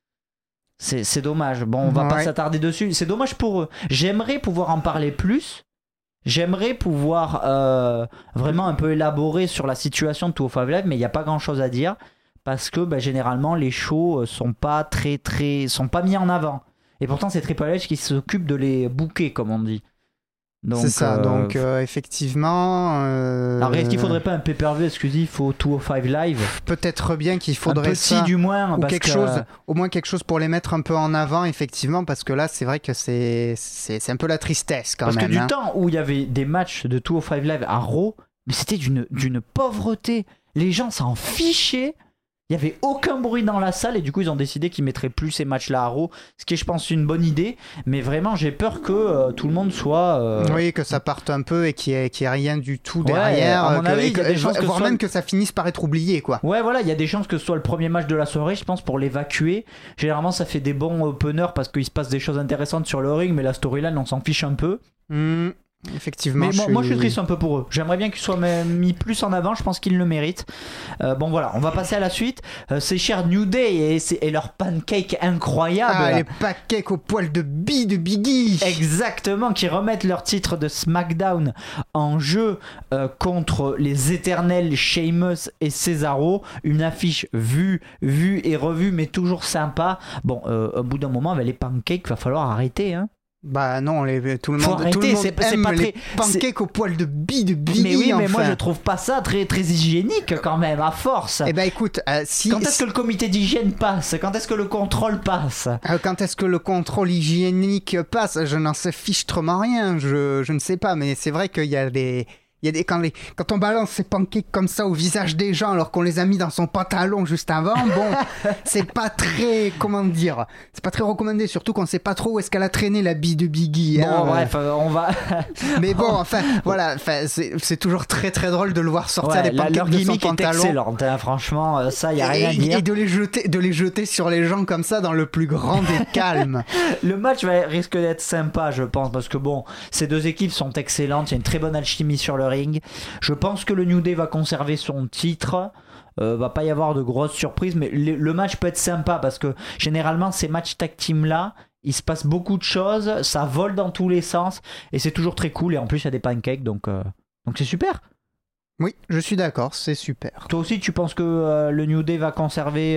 C'est dommage. Bon, on va pas s'attarder dessus. C'est dommage pour eux. J'aimerais pouvoir en parler plus. J'aimerais pouvoir vraiment un peu élaborer sur la situation de 205 Live, mais il n'y a pas grand chose à dire, parce que généralement les shows sont pas sont pas mis en avant. Et pourtant c'est Triple H qui s'occupe de les booker, comme on dit. Donc, c'est ça, donc effectivement... Alors est-ce qu'il faudrait pas un pay-per-view exclusif au 205 Live ? Peut-être bien qu'il faudrait un petit ça, du moins, ou au moins quelque chose pour les mettre un peu en avant, effectivement, parce que là c'est vrai que c'est un peu la tristesse quand même. Parce que du temps où il y avait des matchs de 205 Live à Raw, mais c'était d'une pauvreté, les gens s'en fichaient. Il n'y avait aucun bruit dans la salle, et du coup ils ont décidé qu'ils mettraient plus ces matchs-là à Raw, ce qui est, je pense, une bonne idée, mais vraiment j'ai peur que tout le monde soit... Oui, que ça parte un peu et qu'il n'y ait rien du tout derrière, à mon avis, il y a des chances voire même que ça finisse par être oublié, quoi. Ouais, voilà, il y a des chances que ce soit le premier match de la soirée, je pense, pour l'évacuer. Généralement ça fait des bons openers parce qu'il se passe des choses intéressantes sur le ring, mais la storyline on s'en fiche un peu. Effectivement, mais moi je suis triste un peu pour eux. J'aimerais bien qu'ils soient mis plus en avant. Je pense qu'ils le méritent. Bon voilà, on va passer à la suite. Ces chers New Day et leurs pancakes incroyables. Les pancakes au poil de bille de Biggie. Exactement, qui remettent leur titre de SmackDown en jeu contre les éternels Sheamus et Cesaro. Une affiche vue et revue, mais toujours sympa. Bon, au bout d'un moment, avec les pancakes, va falloir arrêter, hein. Bah non, tout le monde aime pas les pancakes au poil de bille de Biggie. Mais oui, mais moi je trouve pas ça très, très hygiénique quand même, à force. Eh ben écoute, quand est-ce que le comité d'hygiène passe ? Quand est-ce que le contrôle passe ? Quand est-ce que le contrôle hygiénique passe ? Je n'en sais fichtrement rien, je ne sais pas, mais c'est vrai qu'il y a des... Quand on balance ces pancakes comme ça au visage des gens alors qu'on les a mis dans son pantalon juste avant, bon, c'est pas très, comment dire, c'est pas très recommandé, surtout qu'on sait pas trop où est-ce qu'elle a traîné la bille de Biggie. Bon, bref, on va... Mais bon, enfin, voilà, c'est toujours très très drôle de le voir sortir des pancakes leur de son gimmick pantalon. Est excellente, hein, franchement, ça, y a rien à dire. Et de les jeter sur les gens comme ça dans le plus grand des calmes. Le match risque d'être sympa, je pense, parce que bon, ces deux équipes sont excellentes, il y a une très bonne alchimie sur le ring. Je pense que le New Day va conserver son titre. Va pas y avoir de grosses surprises, mais le match peut être sympa parce que généralement ces matchs tag team là, il se passe beaucoup de choses, ça vole dans tous les sens et c'est toujours très cool, et en plus il y a des pancakes, donc c'est super. Oui, je suis d'accord, c'est super. Toi aussi tu penses que le New Day va conserver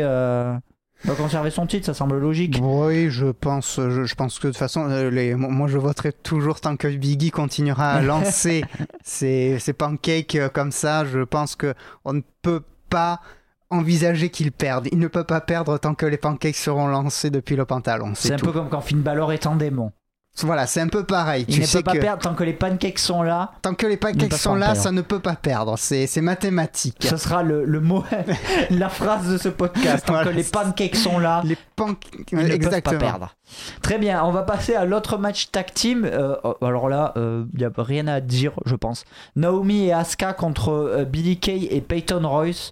son titre, ça semble logique. Oui, je pense que de toute façon, moi je voterai toujours tant que Biggie continuera à lancer ses pancakes comme ça. Je pense qu'on ne peut pas envisager qu'il perde. Il ne peut pas perdre tant que les pancakes seront lancés depuis le pantalon. C'est un peu comme quand Finn Balor est en démon. Voilà, c'est un peu pareil. Il ne peut pas perdre tant que les pancakes sont là. Tant que les pancakes sont là, ça ne peut pas perdre. C'est mathématique. Ce sera le mot, la phrase de ce podcast. Tant que les pancakes sont là, ils ne peuvent pas perdre. Très bien, on va passer à l'autre match tag team. Alors là, il n'y a rien à dire, je pense. Naomi et Asuka contre Billie Kay et Peyton Royce.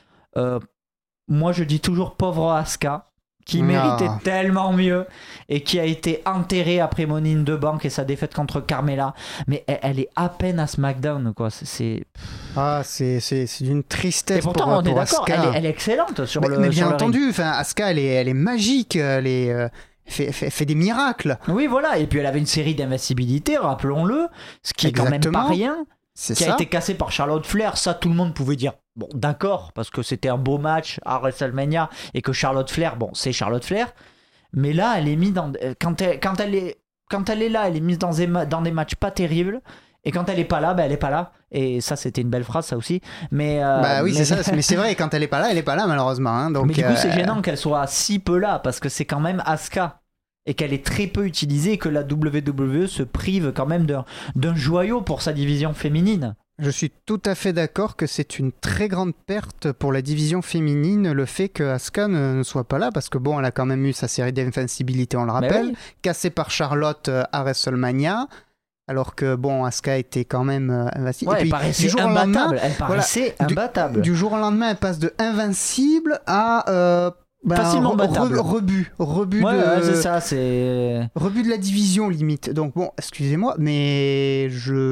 Moi, je dis toujours pauvre Asuka, qui méritait tellement mieux et qui a été enterrée après Money in the Bank et sa défaite contre Carmella, mais elle est à peine à SmackDown, quoi. C'est d'une tristesse. Et pourtant on est d'accord, elle est excellente sur le. Mais bien sur entendu, enfin Asuka elle est magique, elle fait des miracles. Oui, voilà, et puis elle avait une série d'invincibilité, rappelons-le, ce qui est quand même pas rien. Qui a été cassé par Charlotte Flair, ça tout le monde pouvait dire bon d'accord, parce que c'était un beau match à WrestleMania et que Charlotte Flair, bon c'est Charlotte Flair, mais là elle est mise dans quand elle est là, elle est mise dans des matchs pas terribles, et quand elle est pas là, elle est pas là, et ça c'était une belle phrase ça aussi, mais oui c'est ça, mais c'est vrai, quand elle est pas là malheureusement, hein, donc mais du coup c'est gênant qu'elle soit si peu là, parce que c'est quand même Asuka et qu'elle est très peu utilisée, et que la WWE se prive quand même d'un joyau pour sa division féminine. Je suis tout à fait d'accord que c'est une très grande perte pour la division féminine, le fait que Asuka ne soit pas là, parce que bon, elle a quand même eu sa série d'invincibilité, on le rappelle, cassée par Charlotte à WrestleMania, alors que bon, Asuka était quand même invincible. Ouais, elle paraissait imbattable. Imbattable. Du jour au lendemain, elle passe de invincible à... facilement battable. Rebut c'est ça, c'est... Rebut de la division, limite. Donc bon, excusez-moi, mais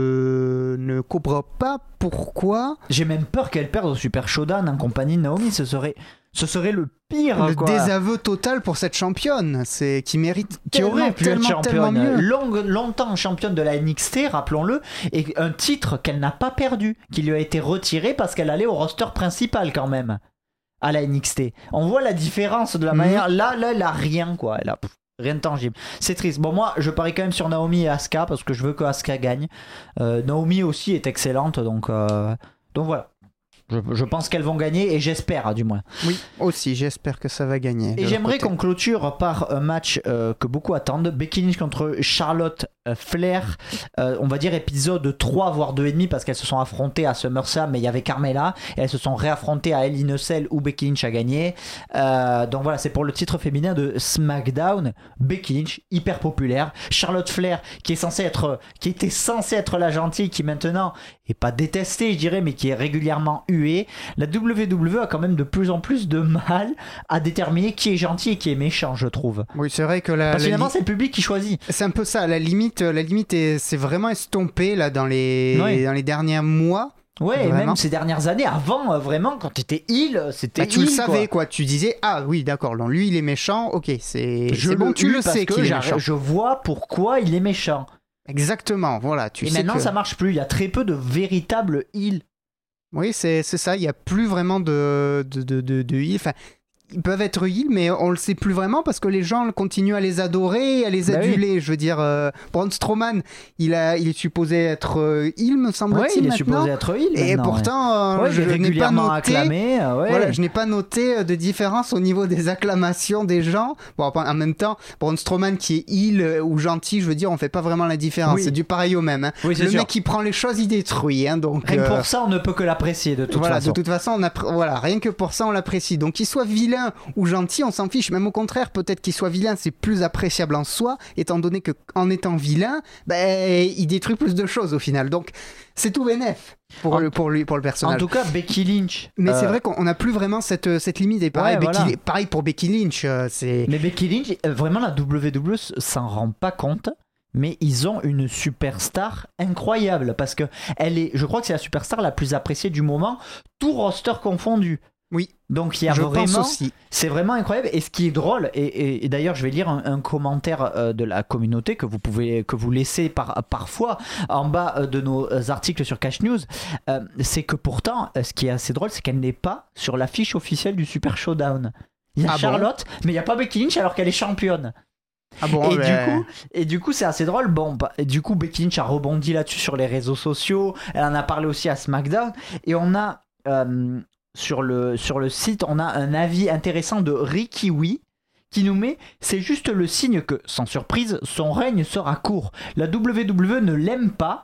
je ne comprends pas pourquoi... J'ai même peur qu'elle perde au Super Showdown en compagnie de Naomi, ce serait le pire. Le désaveu total pour cette championne, qui mérite qui aurait pu être championne, mieux. longtemps championne de la NXT, rappelons-le, et un titre qu'elle n'a pas perdu, qui lui a été retiré parce qu'elle allait au roster principal quand même. À la NXT. On voit la différence de la manière. Là, elle a rien, quoi. Elle a rien de tangible. C'est triste. Bon, moi, je parie quand même sur Naomi et Asuka parce que je veux que Asuka gagne. Naomi aussi est excellente, donc voilà. Je pense qu'elles vont gagner et j'espère, du moins. Oui, aussi, j'espère que ça va gagner. Et j'aimerais qu'on clôture par un match que beaucoup attendent. Becky Lynch contre Charlotte Flair. On va dire épisode 3, voire 2,5, parce qu'elles se sont affrontées à SummerSlam, mais il y avait Carmella. Et elles se sont réaffrontées à Hell in a Cell où Becky Lynch a gagné. Donc voilà, c'est pour le titre féminin de SmackDown. Becky Lynch, hyper populaire. Charlotte Flair, qui était censée être la gentille, qui maintenant est pas détestée, je dirais, mais qui est régulièrement huée. La WWE a quand même de plus en plus de mal à déterminer qui est gentil et qui est méchant, je trouve. Oui, c'est vrai que parce que finalement, c'est le public qui choisit. C'est un peu ça, la limite c'est vraiment estompé là dans les derniers mois. Ouais, et même ces dernières années, avant, vraiment, quand t'étais heel, c'était tu le savais, quoi. Tu disais, ah oui, d'accord, non, lui, il est méchant, ok, c'est bon, tu le sais qu'il est méchant. Je vois pourquoi il est méchant. Exactement, voilà. Et maintenant, ça marche plus. Il y a très peu de véritables heels. Oui, c'est ça. Il n'y a plus vraiment de heels. Enfin, ils peuvent être heels, mais on le sait plus vraiment parce que les gens continuent à les adorer, à les aduler. Oui. Je veux dire, Braun Strowman, il est supposé être heel, me semble-t-il. Oui, il est supposé être heel. Et pourtant, je n'ai pas noté. Acclamé, voilà, je n'ai pas noté de différence au niveau des acclamations des gens. Bon, en même temps, Braun Strowman qui est heel ou gentil, je veux dire, on fait pas vraiment la différence. Oui. C'est du pareil au même. Hein. Oui, le mec qui prend les choses, il détruit. Hein, donc. Rien que pour ça, on ne peut que l'apprécier de toute façon. De toute façon, rien que pour ça, on l'apprécie. Donc, qu'il soit vilain ou gentil, on s'en fiche. Même au contraire, peut-être qu'il soit vilain, c'est plus appréciable en soi, étant donné que en étant vilain, il détruit plus de choses au final. Donc c'est tout bénef pour le personnage. En tout cas, Becky Lynch. Mais c'est vrai qu'on n'a plus vraiment cette limite. Et pareil, pareil pour Becky Lynch. Mais Becky Lynch, vraiment la WWE s'en rend pas compte. Mais ils ont une superstar incroyable parce que je crois que c'est la superstar la plus appréciée du moment, tout roster confondu. Oui, donc il y a c'est vraiment incroyable. Et ce qui est drôle, et d'ailleurs je vais lire un commentaire de la communauté que vous laissez parfois en bas de nos articles sur Catch News, c'est que pourtant ce qui est assez drôle, c'est qu'elle n'est pas sur l'affiche officielle du Super Showdown. Il y a Charlotte, mais il n'y a pas Becky Lynch alors qu'elle est championne. Ah bon, et du coup c'est assez drôle. Bon, du coup Becky Lynch a rebondi là-dessus sur les réseaux sociaux. Elle en a parlé aussi à SmackDown et on a sur le site, on a un avis intéressant de Ricky Wee qui nous met: c'est juste le signe que, sans surprise, son règne sera court. La WWE ne l'aime pas.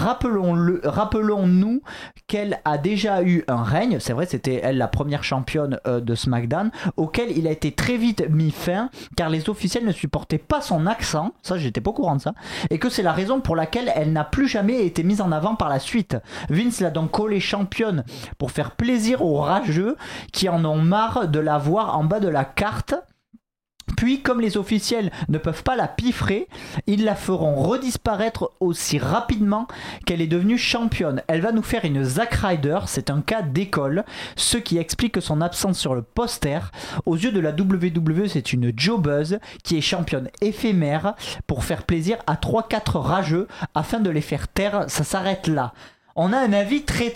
Rappelons-nous qu'elle a déjà eu un règne, c'est vrai, c'était elle la première championne de SmackDown, auquel il a été très vite mis fin car les officiels ne supportaient pas son accent, ça j'étais pas au courant de ça, et que c'est la raison pour laquelle elle n'a plus jamais été mise en avant par la suite. Vince l'a donc collée championne pour faire plaisir aux rageux qui en ont marre de la voir en bas de la carte. Puis, comme les officiels ne peuvent pas la piffrer, ils la feront redisparaître aussi rapidement qu'elle est devenue championne. Elle va nous faire une Zack Ryder, c'est un cas d'école, ce qui explique son absence sur le poster. Aux yeux de la WWE, c'est une jobbeuse qui est championne éphémère pour faire plaisir à 3-4 rageux afin de les faire taire. Ça s'arrête là. On a un avis très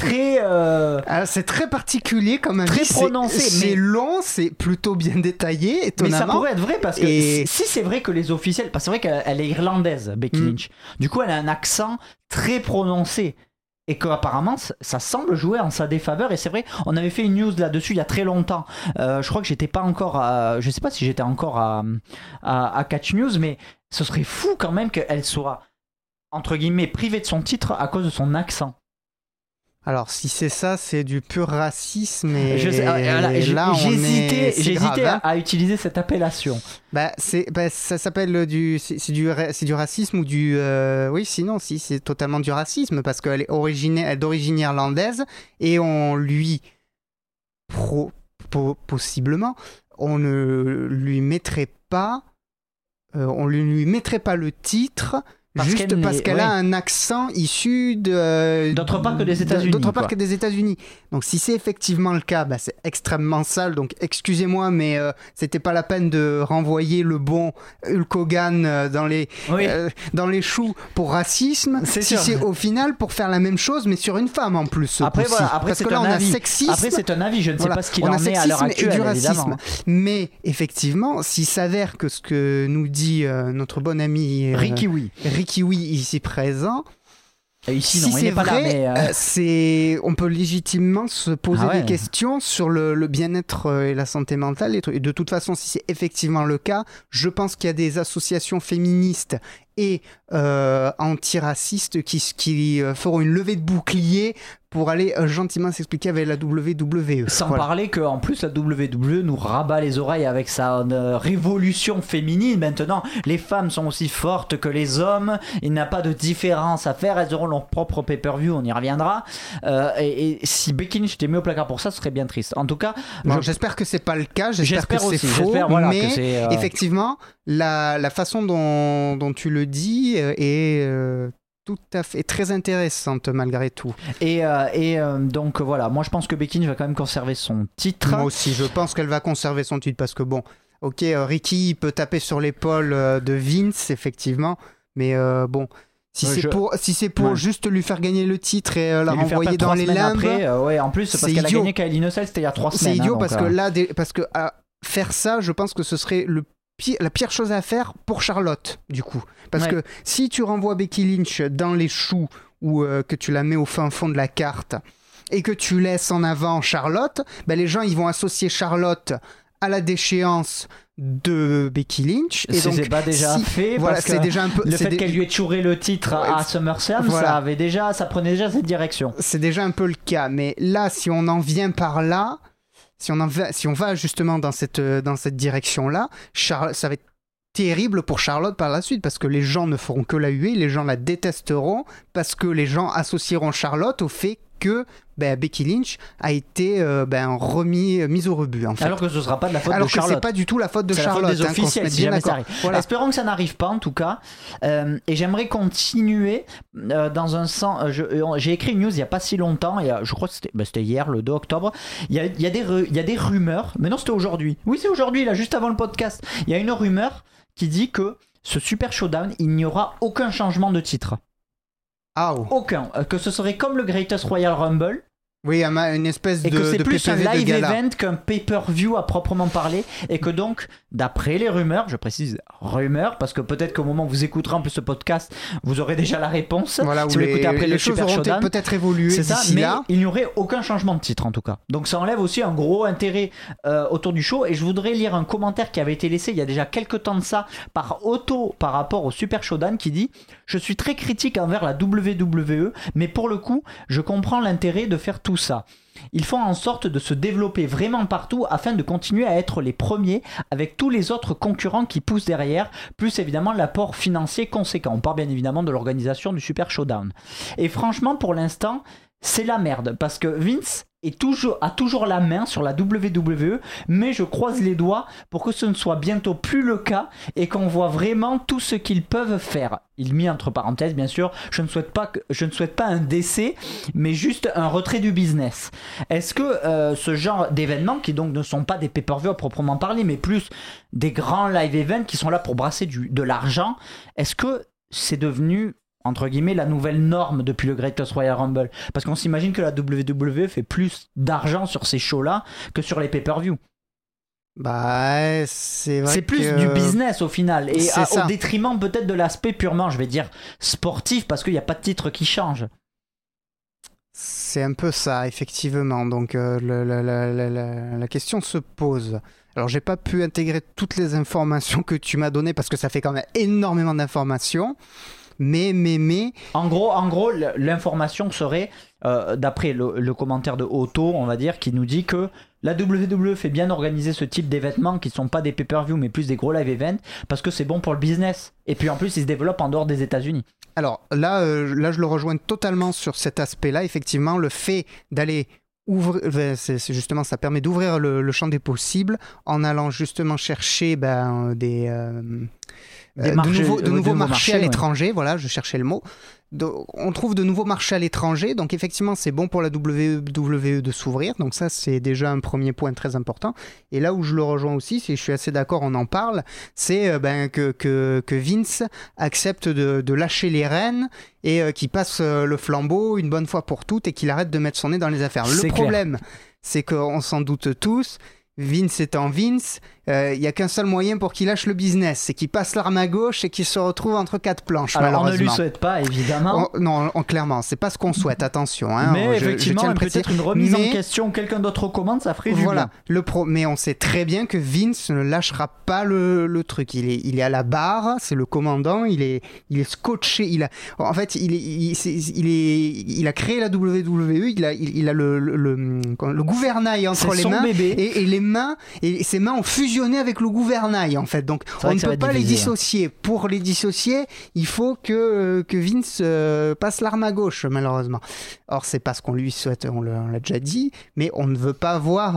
c'est très particulier comme avis, très prononcé. C'est long, c'est plutôt bien détaillé, étonnamment. Mais ça pourrait être vrai parce que si c'est vrai que les officiels, parce que c'est vrai qu'elle est irlandaise, Becky Lynch. Du coup, elle a un accent très prononcé et qu'apparemment ça semble jouer en sa défaveur. Et c'est vrai, on avait fait une news là-dessus il y a très longtemps. Je crois que j'étais pas encore, je sais pas si j'étais encore à Catch News, mais ce serait fou quand même qu'elle soit entre guillemets privée de son titre à cause de son accent. Alors, si c'est ça, c'est du pur racisme. Et j'hésitais à utiliser cette appellation. Ça s'appelle c'est du racisme ou du. Oui, sinon, si, c'est totalement du racisme parce qu'elle est d'origine irlandaise et on lui. Possiblement, on ne lui mettrait pas. On ne lui mettrait pas le titre. Parce qu'elle a un accent issu d'autre part que des États-Unis. D'autre part que des États-Unis. Donc si c'est effectivement le cas, c'est extrêmement sale. Donc excusez-moi, mais c'était pas la peine de renvoyer le bon Hulk Hogan dans les choux pour racisme. C'est au final pour faire la même chose, mais sur une femme en plus. Après parce que là on a sexisme. Après c'est un avis, je ne sais pas ce qu'il en est à l'heure actuelle, du racisme. Évidemment. Mais effectivement, s'il s'avère que ce que nous dit notre bon ami Ricky Wee ici présent. Ici, non, il n'est pas vrai, là, mais on peut légitimement se poser des questions sur le bien-être et la santé mentale. Et de toute façon, si c'est effectivement le cas, je pense qu'il y a des associations féministes et antiracistes qui feront une levée de bouclier pour aller gentiment s'expliquer avec la WWE. Sans parler qu'en plus la WWE nous rabat les oreilles avec sa révolution féminine. Maintenant, les femmes sont aussi fortes que les hommes. Il n'y a pas de différence à faire. Elles auront leur propre pay-per-view, on y reviendra. Et si Becky Lynch était mis au placard pour ça, ce serait bien triste. En tout cas, j'espère que c'est pas le cas. J'espère que aussi, c'est faux. Mais effectivement, la façon dont tu le dis est tout à fait très intéressante malgré tout. Et donc voilà, moi je pense que Becky Lynch va quand même conserver son titre. Moi aussi, je pense qu'elle va conserver son titre parce que bon, ok, Ricky peut taper sur l'épaule de Vince effectivement, mais bon. Si c'est pour juste lui faire gagner le titre et la renvoyer dans les limbes. En plus, parce qu'elle a gagné Kylie Innocent, c'était il y a 3 semaines. C'est idiot parce que faire ça, je pense que ce serait la pire chose à faire pour Charlotte, du coup. Parce que si tu renvoies Becky Lynch dans les choux ou que tu la mets au fin fond de la carte et que tu laisses en avant Charlotte, les gens ils vont associer Charlotte à la déchéance de Becky Lynch. Et donc, c'est pas déjà fait parce que déjà un peu, le fait qu'elle lui ait chouré le titre à SummerSlam, ça prenait déjà cette direction. C'est déjà un peu le cas, mais là, si on en vient par là, si on va justement dans cette direction-là, ça va être terrible pour Charlotte par la suite parce que les gens ne feront que la huer, les gens la détesteront parce que les gens associeront Charlotte au fait que Becky Lynch a été mise au rebut en fait. Alors que ce ne sera pas de la faute de Charlotte. Alors que c'est pas du tout la faute de Charlotte. C'est la faute des officiels, si jamais ça arrive. Voilà. Espérons que ça n'arrive pas en tout cas. Et j'aimerais continuer dans un sens. J'ai écrit une news il n'y a pas si longtemps, je crois que c'était hier, le 2 octobre. Il y a des rumeurs, mais non, c'était aujourd'hui. Oui, c'est aujourd'hui, là, juste avant le podcast. Il y a une rumeur qui dit que ce Super Showdown, il n'y aura aucun changement de titre. Aucun. Que ce serait comme le Greatest Royal Rumble. Oui, une espèce et de. Et que c'est plus un live event qu'un pay-per-view à proprement parler. Et que donc, d'après les rumeurs, je précise rumeurs, parce que peut-être qu'au moment où vous écouterez en plus ce podcast, vous aurez déjà la réponse. Voilà, si vous l'écoutez après le Super Showdown. Peut-être évolué. C'est ça, mais là. il n'y aurait aucun changement de titre en tout cas. Donc ça enlève aussi un gros intérêt autour du show. Et je voudrais lire un commentaire qui avait été laissé il y a déjà quelques temps de ça par Otto par rapport au Super Showdown qui dit: je suis très critique envers la WWE, mais pour le coup, je comprends l'intérêt de faire tout ça. Ils font en sorte de se développer vraiment partout afin de continuer à être les premiers avec tous les autres concurrents qui poussent derrière, plus évidemment l'apport financier conséquent. On parle bien évidemment de l'organisation du Super Showdown. Et franchement, pour l'instant, c'est la merde parce que Vince a toujours la main sur la WWE, mais je croise les doigts pour que ce ne soit bientôt plus le cas et qu'on voit vraiment tout ce qu'ils peuvent faire. Il met entre parenthèses, bien sûr, je ne souhaite pas un décès, mais juste un retrait du business. Est-ce que ce genre d'événements, qui donc ne sont pas des pay-per-view à proprement parler, mais plus des grands live events qui sont là pour brasser de l'argent, est-ce que c'est devenu entre guillemets la nouvelle norme depuis le Greatest Royal Rumble, parce qu'on s'imagine que la WWE fait plus d'argent sur ces shows-là que sur les pay-per-view. C'est vrai. C'est plus du business au final, et au détriment peut-être de l'aspect purement, je vais dire, sportif, parce qu'il n'y a pas de titre qui change. C'est un peu ça, effectivement. Donc la question se pose. Alors j'ai pas pu intégrer toutes les informations que tu m'as données parce que ça fait quand même énormément d'informations. Mais. En gros, l'information serait, d'après le commentaire de Otto, on va dire, qui nous dit que la WWE fait bien organiser ce type d'événements qui ne sont pas des pay-per-view mais plus des gros live events parce que c'est bon pour le business. Et puis en plus, ils se développent en dehors des États-Unis. Alors là, je le rejoins totalement sur cet aspect-là. Effectivement, le fait d'aller c'est justement, ça permet d'ouvrir le champ des possibles en allant justement chercher de nouveaux marchés à l'étranger. Voilà, je cherchais le mot. On trouve de nouveaux marchés à l'étranger, donc effectivement c'est bon pour la WWE de s'ouvrir, donc ça c'est déjà un premier point très important. Et là où je le rejoins aussi, je suis assez d'accord, on en parle, c'est que Vince accepte de lâcher les rênes et qu'il passe le flambeau une bonne fois pour toutes et qu'il arrête de mettre son nez dans les affaires. Le problème, c'est qu'on s'en doute tous, Vince étant Vince, il n'y a qu'un seul moyen pour qu'il lâche le business, c'est qu'il passe l'arme à gauche et qu'il se retrouve entre quatre planches. Alors on ne lui souhaite pas, évidemment. Clairement, c'est pas ce qu'on souhaite, attention. Mais effectivement, peut-être une remise en question, quelqu'un d'autre recommande, ça ferait du bien. Mais on sait très bien que Vince ne lâchera pas le truc. Il est à la barre, c'est le commandant, il est scotché. Il a créé la WWE, il a le gouvernail entre les mains et les mains, et ses mains ont fusionné avec le gouvernail en fait, donc on ne peut pas les dissocier. Pour les dissocier, il faut que Vince passe l'arme à gauche, malheureusement. Or c'est pas ce qu'on lui souhaite, on l'a déjà dit, mais on ne veut pas voir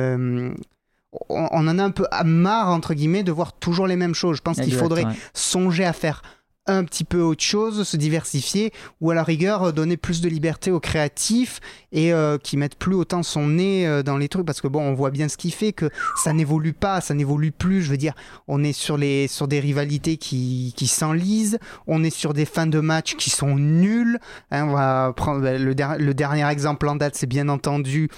on en a un peu marre entre guillemets de voir toujours les mêmes choses. Je pense qu'il faudrait songer à faire un petit peu autre chose, se diversifier, ou à la rigueur donner plus de liberté aux créatifs et qui mettent plus autant son nez dans les trucs, parce que bon, on voit bien ce qui fait que ça n'évolue plus. Je veux dire, on est sur des rivalités qui s'enlisent, on est sur des fins de match qui sont nulles. On va prendre le dernier exemple en date, c'est bien entendu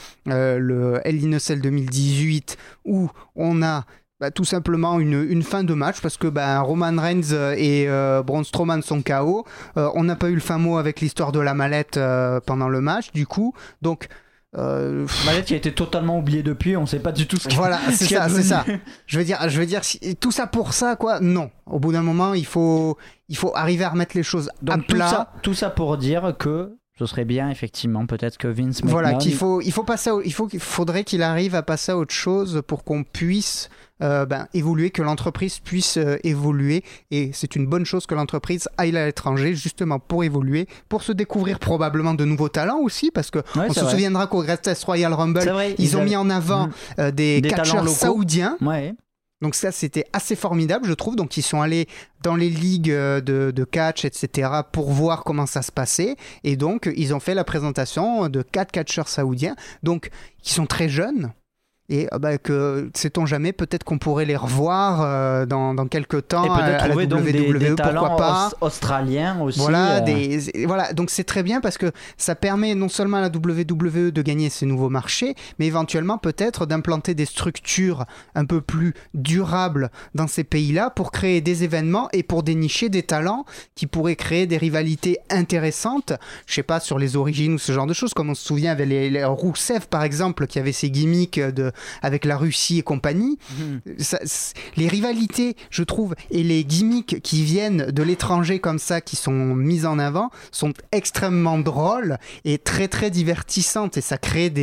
le Hell in a Cell 2018 où on a tout simplement une fin de match parce que Roman Reigns et Braun Strowman sont KO. On n'a pas eu le fin mot avec l'histoire de la mallette pendant le match, du coup. Donc, mallette qui a été totalement oubliée depuis, on ne sait pas du tout ce qu'il Voilà, c'est ça. Je veux dire, tout ça pour ça, quoi. Non. Au bout d'un moment, il faut arriver à remettre les choses à plat. Tout ça pour dire que ce serait bien, effectivement, peut-être que Vince McMahon... Voilà, qu'il faudrait qu'il arrive à passer à autre chose pour qu'on puisse évoluer, que l'entreprise puisse évoluer. Et c'est une bonne chose que l'entreprise aille à l'étranger, justement pour évoluer, pour se découvrir probablement de nouveaux talents aussi, parce qu'on se souviendra qu'au Greatest Royal Rumble, ils ont mis en avant des catcheurs saoudiens. Ouais. Donc ça, c'était assez formidable, je trouve. Donc ils sont allés dans les ligues de catch, etc., pour voir comment ça se passait. Et donc, ils ont fait la présentation de 4 catcheurs saoudiens, donc qui sont très jeunes. Et sait-on jamais, peut-être qu'on pourrait les revoir dans quelques temps. Et peut-être trouver donc des talents pourquoi pas. Australiens aussi. Voilà, donc c'est très bien parce que ça permet non seulement à la WWE de gagner ces nouveaux marchés, mais éventuellement peut-être d'implanter des structures un peu plus durables dans ces pays-là pour créer des événements et pour dénicher des talents qui pourraient créer des rivalités intéressantes. Je sais pas, sur les origines ou ce genre de choses, comme on se souvient avec les Rousseff par exemple, qui avait ses gimmicks avec la Russie et compagnie. Les rivalités, je trouve, et les gimmicks qui viennent de l'étranger comme ça, qui sont mis en avant, sont extrêmement drôles et très très divertissantes, et ça crée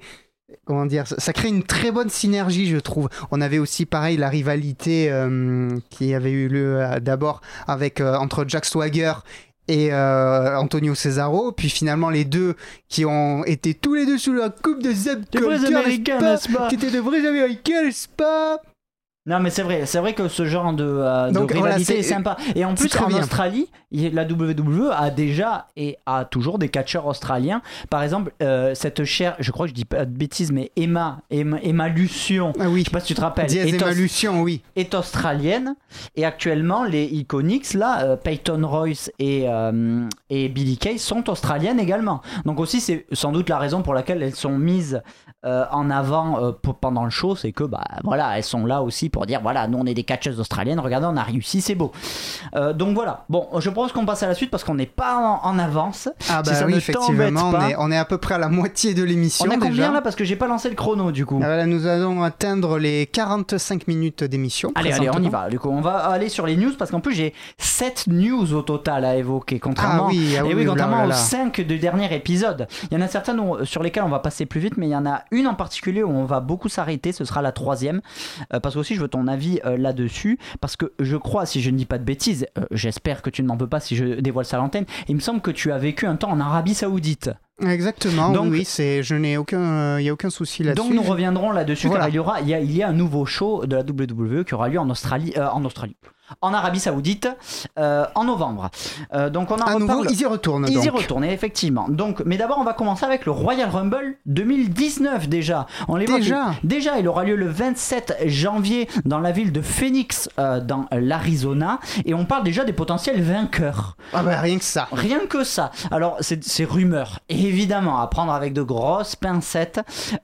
ça crée une très bonne synergie, je trouve. On avait aussi pareil la rivalité qui avait eu lieu d'abord entre Jack Swagger et Antonio Cesaro, puis finalement les deux qui ont été tous les deux sous la coupe de Zeb Américains, n'est-ce pas, qui étaient de vrais Américains, n'est-ce pas? Non, mais c'est vrai que ce genre de rivalité est sympa. Et en plus, en Australie, la WWE a déjà et a toujours des catcheurs australiens. Par exemple, cette chère, je crois que je dis pas de bêtises, mais Emma Lucion, oui. Je sais pas si tu te rappelles, est australienne. Et actuellement, les Iconics, là, Peyton Royce et Billie Kay sont australiennes également. Donc aussi, c'est sans doute la raison pour laquelle elles sont mises en avant pendant le show, c'est que elles sont là aussi pour dire voilà, nous on est des catcheuses australiennes, regardez, on a réussi, c'est beau. Donc voilà, bon, je propose qu'on passe à la suite parce qu'on n'est pas en avance. Ah bah si oui, effectivement, on est à peu près à la moitié de l'émission. On a combien déjà là, parce que j'ai pas lancé le chrono du coup. Là, nous allons atteindre les 45 minutes d'émission. Allez, on y va. Du coup, on va aller sur les news parce qu'en plus j'ai 7 news au total à évoquer, contrairement, contrairement aux 5 du dernier épisode. Il y en a certaines sur lesquelles on va passer plus vite, mais il y en a une en particulier où on va beaucoup s'arrêter, ce sera la 3e, parce que aussi je veux ton avis là-dessus, parce que je crois, si je ne dis pas de bêtises, j'espère que tu ne m'en veux pas si je dévoile ça à l'antenne, il me semble que tu as vécu un temps en Arabie Saoudite. Exactement, donc, oui, il n'y a aucun souci là-dessus. Donc nous reviendrons là-dessus, car il y a un nouveau show de la WWE qui aura lieu en Arabie Saoudite en novembre. Donc on en reparle. Nouveau, ils y retournent. Ils y retournent, effectivement. Donc, mais d'abord, on va commencer avec le Royal Rumble 2019 déjà. On l'évoque déjà, il aura lieu le 27 janvier dans la ville de Phoenix, dans l'Arizona. Et on parle déjà des potentiels vainqueurs. Ah bah rien que ça. Rien que ça. Alors, c'est rumeurs, évidemment, à prendre avec de grosses pincettes.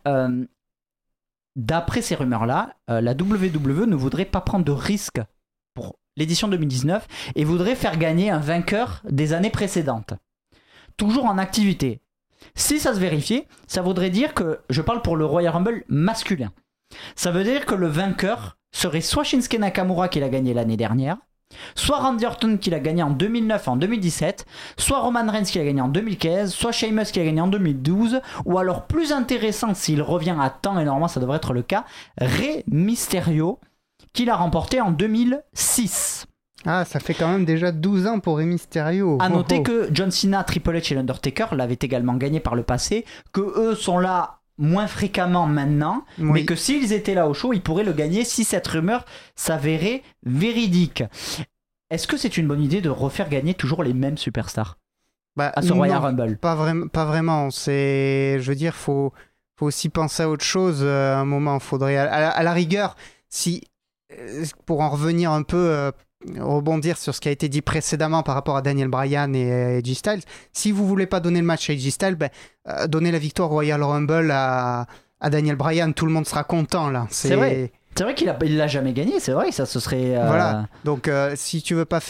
D'après ces rumeurs-là, la WWE ne voudrait pas prendre de risques pour l'édition 2019 et voudrait faire gagner un vainqueur des années précédentes. Toujours en activité. Si ça se vérifiait, ça voudrait dire que, je parle pour le Royal Rumble masculin, ça veut dire que le vainqueur serait soit Shinsuke Nakamura qui l'a gagné l'année dernière, soit Randy Orton qui l'a gagné en 2009 en 2017, soit Roman Reigns qui l'a gagné en 2015, soit Sheamus qui l'a gagné en 2012, ou alors plus intéressant s'il revient à temps, et normalement ça devrait être le cas, Rey Mysterio qui l'a remporté en 2006. Ah, ça fait quand même déjà 12 ans pour Rey Mysterio. À noter que John Cena, Triple H et l'Undertaker l'avaient également gagné par le passé, que eux sont là moins fréquemment maintenant, mais que s'ils étaient là au show, ils pourraient le gagner si cette rumeur s'avérait véridique. Est-ce que c'est une bonne idée de refaire gagner toujours les mêmes superstars à ce Royal Rumble? Pas vraiment. Je veux dire, faut aussi penser à autre chose. À un moment, faudrait à la rigueur, si pour en revenir un peu, rebondir sur ce qui a été dit précédemment par rapport à Daniel Bryan et AJ Styles, si vous voulez pas donner le match à AJ Styles, donnez la victoire Royal Rumble à Daniel Bryan, tout le monde sera content là. C'est vrai qu'il l'a jamais gagné, c'est vrai que ça ce serait voilà. Donc si tu veux pas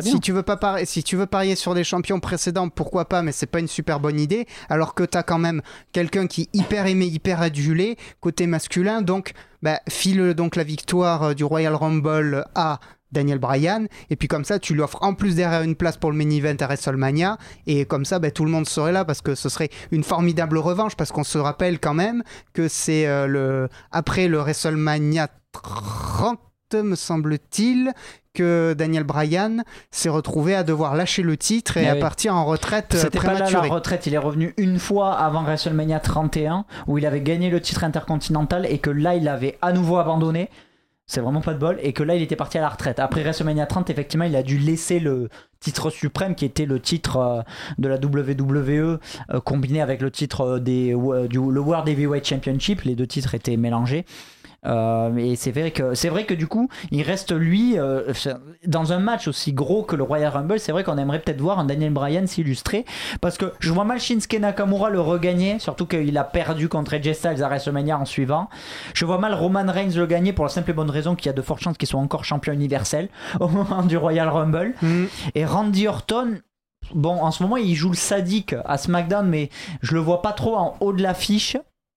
parier sur des champions précédents, pourquoi pas, mais c'est pas une super bonne idée, alors que t'as quand même quelqu'un qui est hyper aimé, hyper adulé côté masculin, donc file donc la victoire du Royal Rumble à Daniel Bryan, et puis comme ça tu lui offres en plus derrière une place pour le main event à WrestleMania, et comme ça tout le monde serait là, parce que ce serait une formidable revanche, parce qu'on se rappelle quand même que c'est après le WrestleMania 30 me semble-t-il, que Daniel Bryan s'est retrouvé à devoir lâcher le titre et à partir en retraite C'était prématurée. Pas là la retraite, il est revenu une fois avant WrestleMania 31 où il avait gagné le titre intercontinental, et que là il avait à nouveau abandonné. C'est vraiment pas de bol, et que là il était parti à la retraite. Après WrestleMania 30, effectivement, il a dû laisser le titre suprême qui était le titre de la WWE combiné avec le titre le World Heavyweight Championship. Les deux titres étaient mélangés. Et c'est vrai que du coup il reste lui dans un match aussi gros que le Royal Rumble. C'est vrai qu'on aimerait peut-être voir un Daniel Bryan s'illustrer, parce que je vois mal Shinsuke Nakamura le regagner, surtout qu'il a perdu contre AJ Styles à WrestleMania en suivant. Je vois mal Roman Reigns le gagner, pour la simple et bonne raison qu'il y a de fortes chances qu'il soit encore champion universel au moment du Royal Rumble. Et Randy Orton, bon, en ce moment il joue le sadique à SmackDown, mais je le vois pas trop en haut de l'affiche.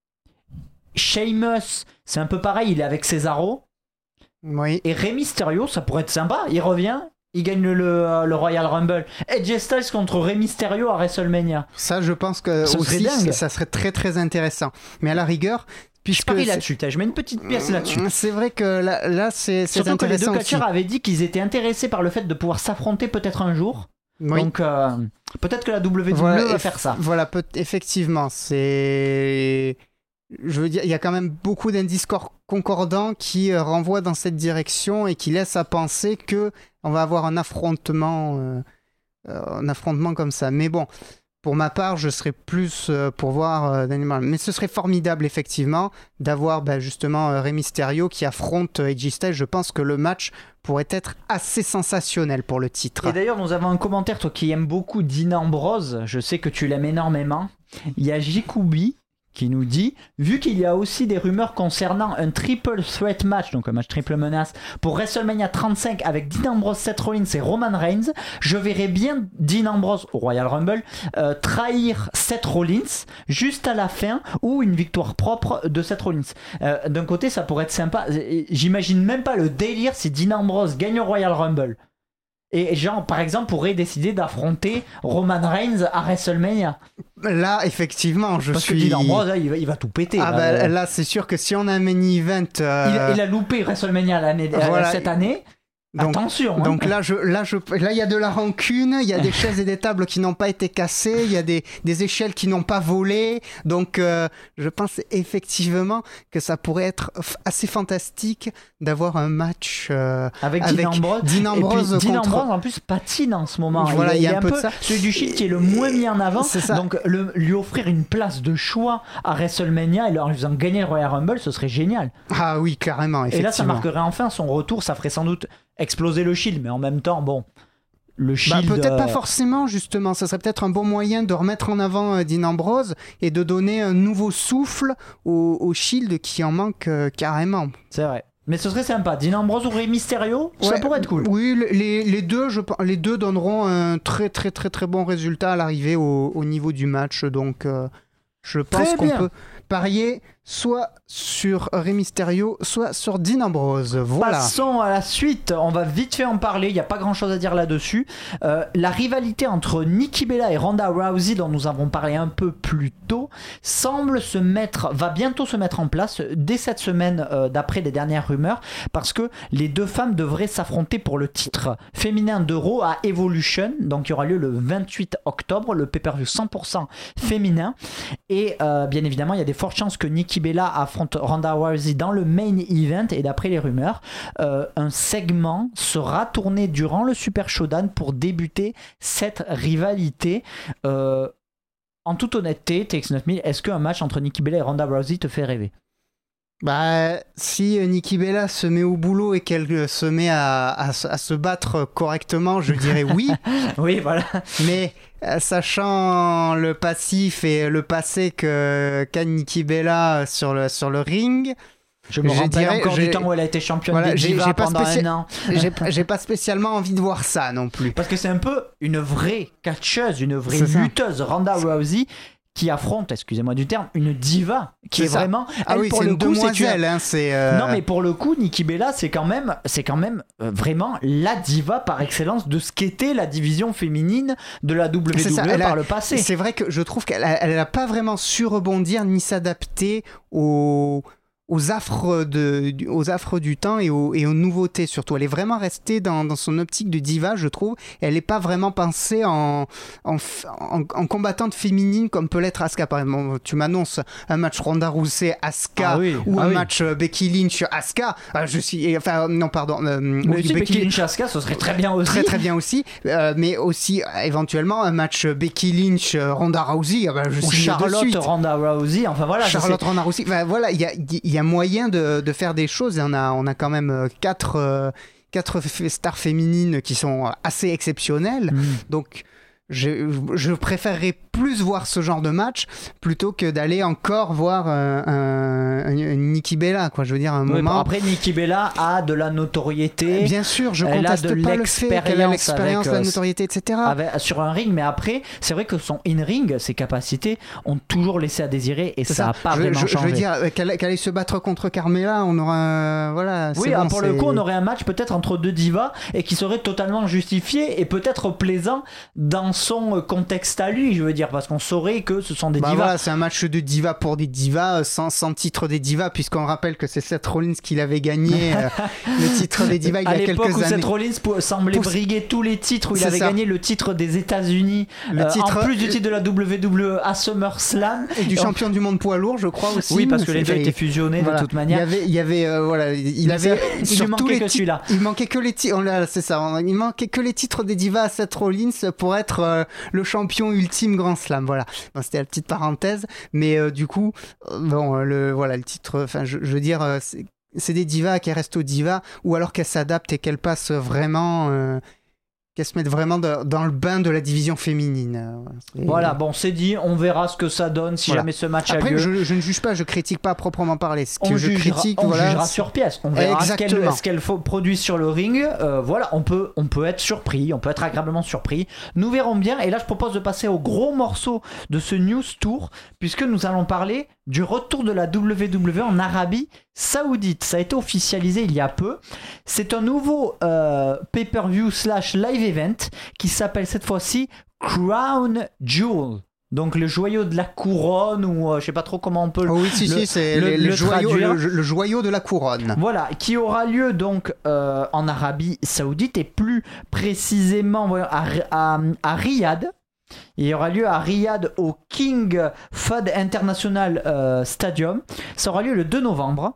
Sheamus, c'est un peu pareil, il est avec Cesaro. Oui. Et Rey Mysterio, ça pourrait être sympa. Il revient, il gagne le Royal Rumble. AJ Styles contre Rey Mysterio à WrestleMania. Ça, je pense que aussi, ça serait très très intéressant. Mais à la rigueur, je parie là-dessus, je mets une petite pièce là-dessus. C'est vrai que là c'est surtout intéressant. Que les deux catcheurs avaient dit qu'ils étaient intéressés par le fait de pouvoir s'affronter peut-être un jour. Oui. Donc peut-être que la WWE va faire ça. Voilà, effectivement, c'est... Je veux dire, il y a quand même beaucoup d'indices concordants qui renvoient dans cette direction et qui laissent à penser que on va avoir un affrontement comme ça. Mais bon, pour ma part, je serais plus pour voir Daniel Bryan. Mais ce serait formidable, effectivement, d'avoir justement Rey Mysterio qui affronte AJ Styles. Je pense que le match pourrait être assez sensationnel pour le titre. Et d'ailleurs, nous avons un commentaire, toi qui aimes beaucoup Dean Ambrose, je sais que tu l'aimes énormément. Il y a Jikubi qui nous dit vu qu'il y a aussi des rumeurs concernant un triple threat match, donc un match triple menace pour WrestleMania 35 avec Dean Ambrose, Seth Rollins et Roman Reigns, je verrais bien Dean Ambrose au Royal Rumble trahir Seth Rollins juste à la fin ou une victoire propre de Seth Rollins. D'un côté ça pourrait être sympa, j'imagine même pas le délire si Dean Ambrose gagne au Royal Rumble et genre par exemple pourrait décider d'affronter Roman Reigns à WrestleMania. Là effectivement Parce que Dean Ambrose là, il va tout péter. Là c'est sûr que si on a un main event il a loupé WrestleMania cette année. Donc, attention. Donc là, il y a de la rancune, il y a des chaises et des tables qui n'ont pas été cassées, il y a des échelles qui n'ont pas volé. Donc, je pense effectivement que ça pourrait être assez fantastique d'avoir un match avec Dean Ambrose. Dean Ambrose en plus patine en ce moment. Voilà, il y a un peu de ça. Celui du Shield qui est le moins mis en avant. C'est ça. Donc, lui offrir une place de choix à WrestleMania et en lui faisant gagner le Royal Rumble, ce serait génial. Ah oui, carrément. Et là, ça marquerait enfin son retour. Ça ferait sans doute exploser le Shield, mais en même temps, bon, le Shield... peut-être pas forcément, justement. Ça serait peut-être un bon moyen de remettre en avant Dean Ambrose et de donner un nouveau souffle au Shield qui en manque carrément. C'est vrai. Mais ce serait sympa. Dean Ambrose ou Rey Mysterio, ça pourrait être cool. Oui, les deux donneront un très très très très bon résultat à l'arrivée au niveau du match. Donc, je pense qu'on peut parier soit sur Rey Mysterio, soit sur Dean Ambrose. Voilà. Passons à la suite. On va vite fait en parler. Il n'y a pas grand-chose à dire là-dessus. La rivalité entre Nikki Bella et Ronda Rousey, dont nous avons parlé un peu plus tôt, va bientôt se mettre en place dès cette semaine, d'après les dernières rumeurs, parce que les deux femmes devraient s'affronter pour le titre féminin de Raw à Evolution. Donc, il y aura lieu le 28 octobre, le pay-per-view 100% féminin. Et bien évidemment, il y a des fortes chances que Nikki Bella affronte Ronda Rousey dans le main event, et d'après les rumeurs, un segment sera tourné durant le Super Showdown pour débuter cette rivalité. En toute honnêteté, TX9000, est-ce qu'un match entre Nikki Bella et Ronda Rousey te fait rêver ? Si Nikki Bella se met au boulot et qu'elle se met à se battre correctement, je dirais oui. Oui, voilà. Mais sachant le passif et le passé qu'a Nikki Bella sur le ring, je me rappelle encore du temps où elle a été championne des divas pendant un an. J'ai pas spécialement envie de voir ça non plus. Parce que c'est un peu une vraie catcheuse, une vraie lutteuse, Ronda Rousey, qui affronte, excusez-moi du terme, une diva qui est vraiment... pour le coup, c'est Non, mais pour le coup, Nikki Bella, c'est quand même vraiment la diva par excellence de ce qu'était la division féminine de la WWE par le passé. C'est vrai que je trouve qu'elle n'a pas vraiment su rebondir ni s'adapter aux affres du temps et aux nouveautés surtout. Elle est vraiment restée dans son optique de diva, je trouve. Elle n'est pas vraiment pensée en combattante féminine comme peut l'être Asuka. Par exemple, tu m'annonces un match Ronda Rousey Asuka un match Becky Lynch Asuka. Becky Lynch Asuka, ce serait très bien aussi. Très très bien aussi. Mais aussi éventuellement un match Becky Lynch Ronda Rousey. Ou Charlotte Ronda Rousey. Enfin voilà. Charlotte Ronda Rousey. Voilà, il y a moyen de faire des choses, et on a quand même quatre stars féminines qui sont assez exceptionnelles. Donc je préférerais plus voir ce genre de match plutôt que d'aller encore voir un Nikki Bella, quoi. Je veux dire, un moment. Après, Nikki Bella a de la notoriété. Bien sûr, je conteste pas le fait qu'elle a l'expérience, la notoriété, etc. Sur un ring, mais après, c'est vrai que son in-ring, ses capacités ont toujours laissé à désirer, et ça n'a pas vraiment changé. Je veux dire, qu'elle allait se battre contre Carmella, on aura... voilà. Oui, pour le coup, on aurait un match peut-être entre deux divas et qui serait totalement justifié et peut-être plaisant dans son contexte à lui, je veux dire, parce qu'on saurait que ce sont des divas. Voilà, c'est un match de divas pour des divas, sans titre des divas, puisqu'on rappelle que c'est Seth Rollins qui l'avait gagné le titre des divas il y a quelques années. À l'époque où Seth Rollins semblait briguer tous les titres, où il avait gagné le titre des États-Unis, en plus du titre de la WWE à SummerSlam. Et du champion du monde poids lourd, je crois aussi. Oui, parce que les deux étaient fusionnés de toute manière. Il lui manquait que celui-là. Il manquait que les titres. C'est ça. Il manquait que les titres des divas à Seth Rollins pour être le champion ultime Grand Slam. Voilà. Bon, c'était la petite parenthèse, mais du coup, le titre. Enfin, je veux dire, c'est des divas qui restent aux divas, ou alors qu'elles s'adaptent et qu'elles passent vraiment qu'elles se mettent vraiment dans le bain de la division féminine. Voilà, bon, c'est dit, on verra ce que ça donne si jamais ce match Après, a lieu. je ne juge pas, je critique pas à proprement parler. Ce que On je jugera, critique, on jugera sur pièce. On verra ce qu'elle produit sur le ring. Voilà, on peut être surpris, on peut être agréablement surpris. Nous verrons bien. Et là, je propose de passer au gros morceau de ce News Tour, puisque nous allons parler du retour de la WWE en Arabie Saoudite. Ça a été officialisé il y a peu. C'est un nouveau pay-per-view / live event qui s'appelle cette fois-ci Crown Jewel. Donc le joyau de la couronne, ou je sais pas trop comment on peut c'est le joyau de la couronne. Voilà, qui aura lieu donc en Arabie Saoudite et plus précisément à Riyad. Il aura lieu à Riyad au King Fahd International Stadium. Ça aura lieu le 2 novembre.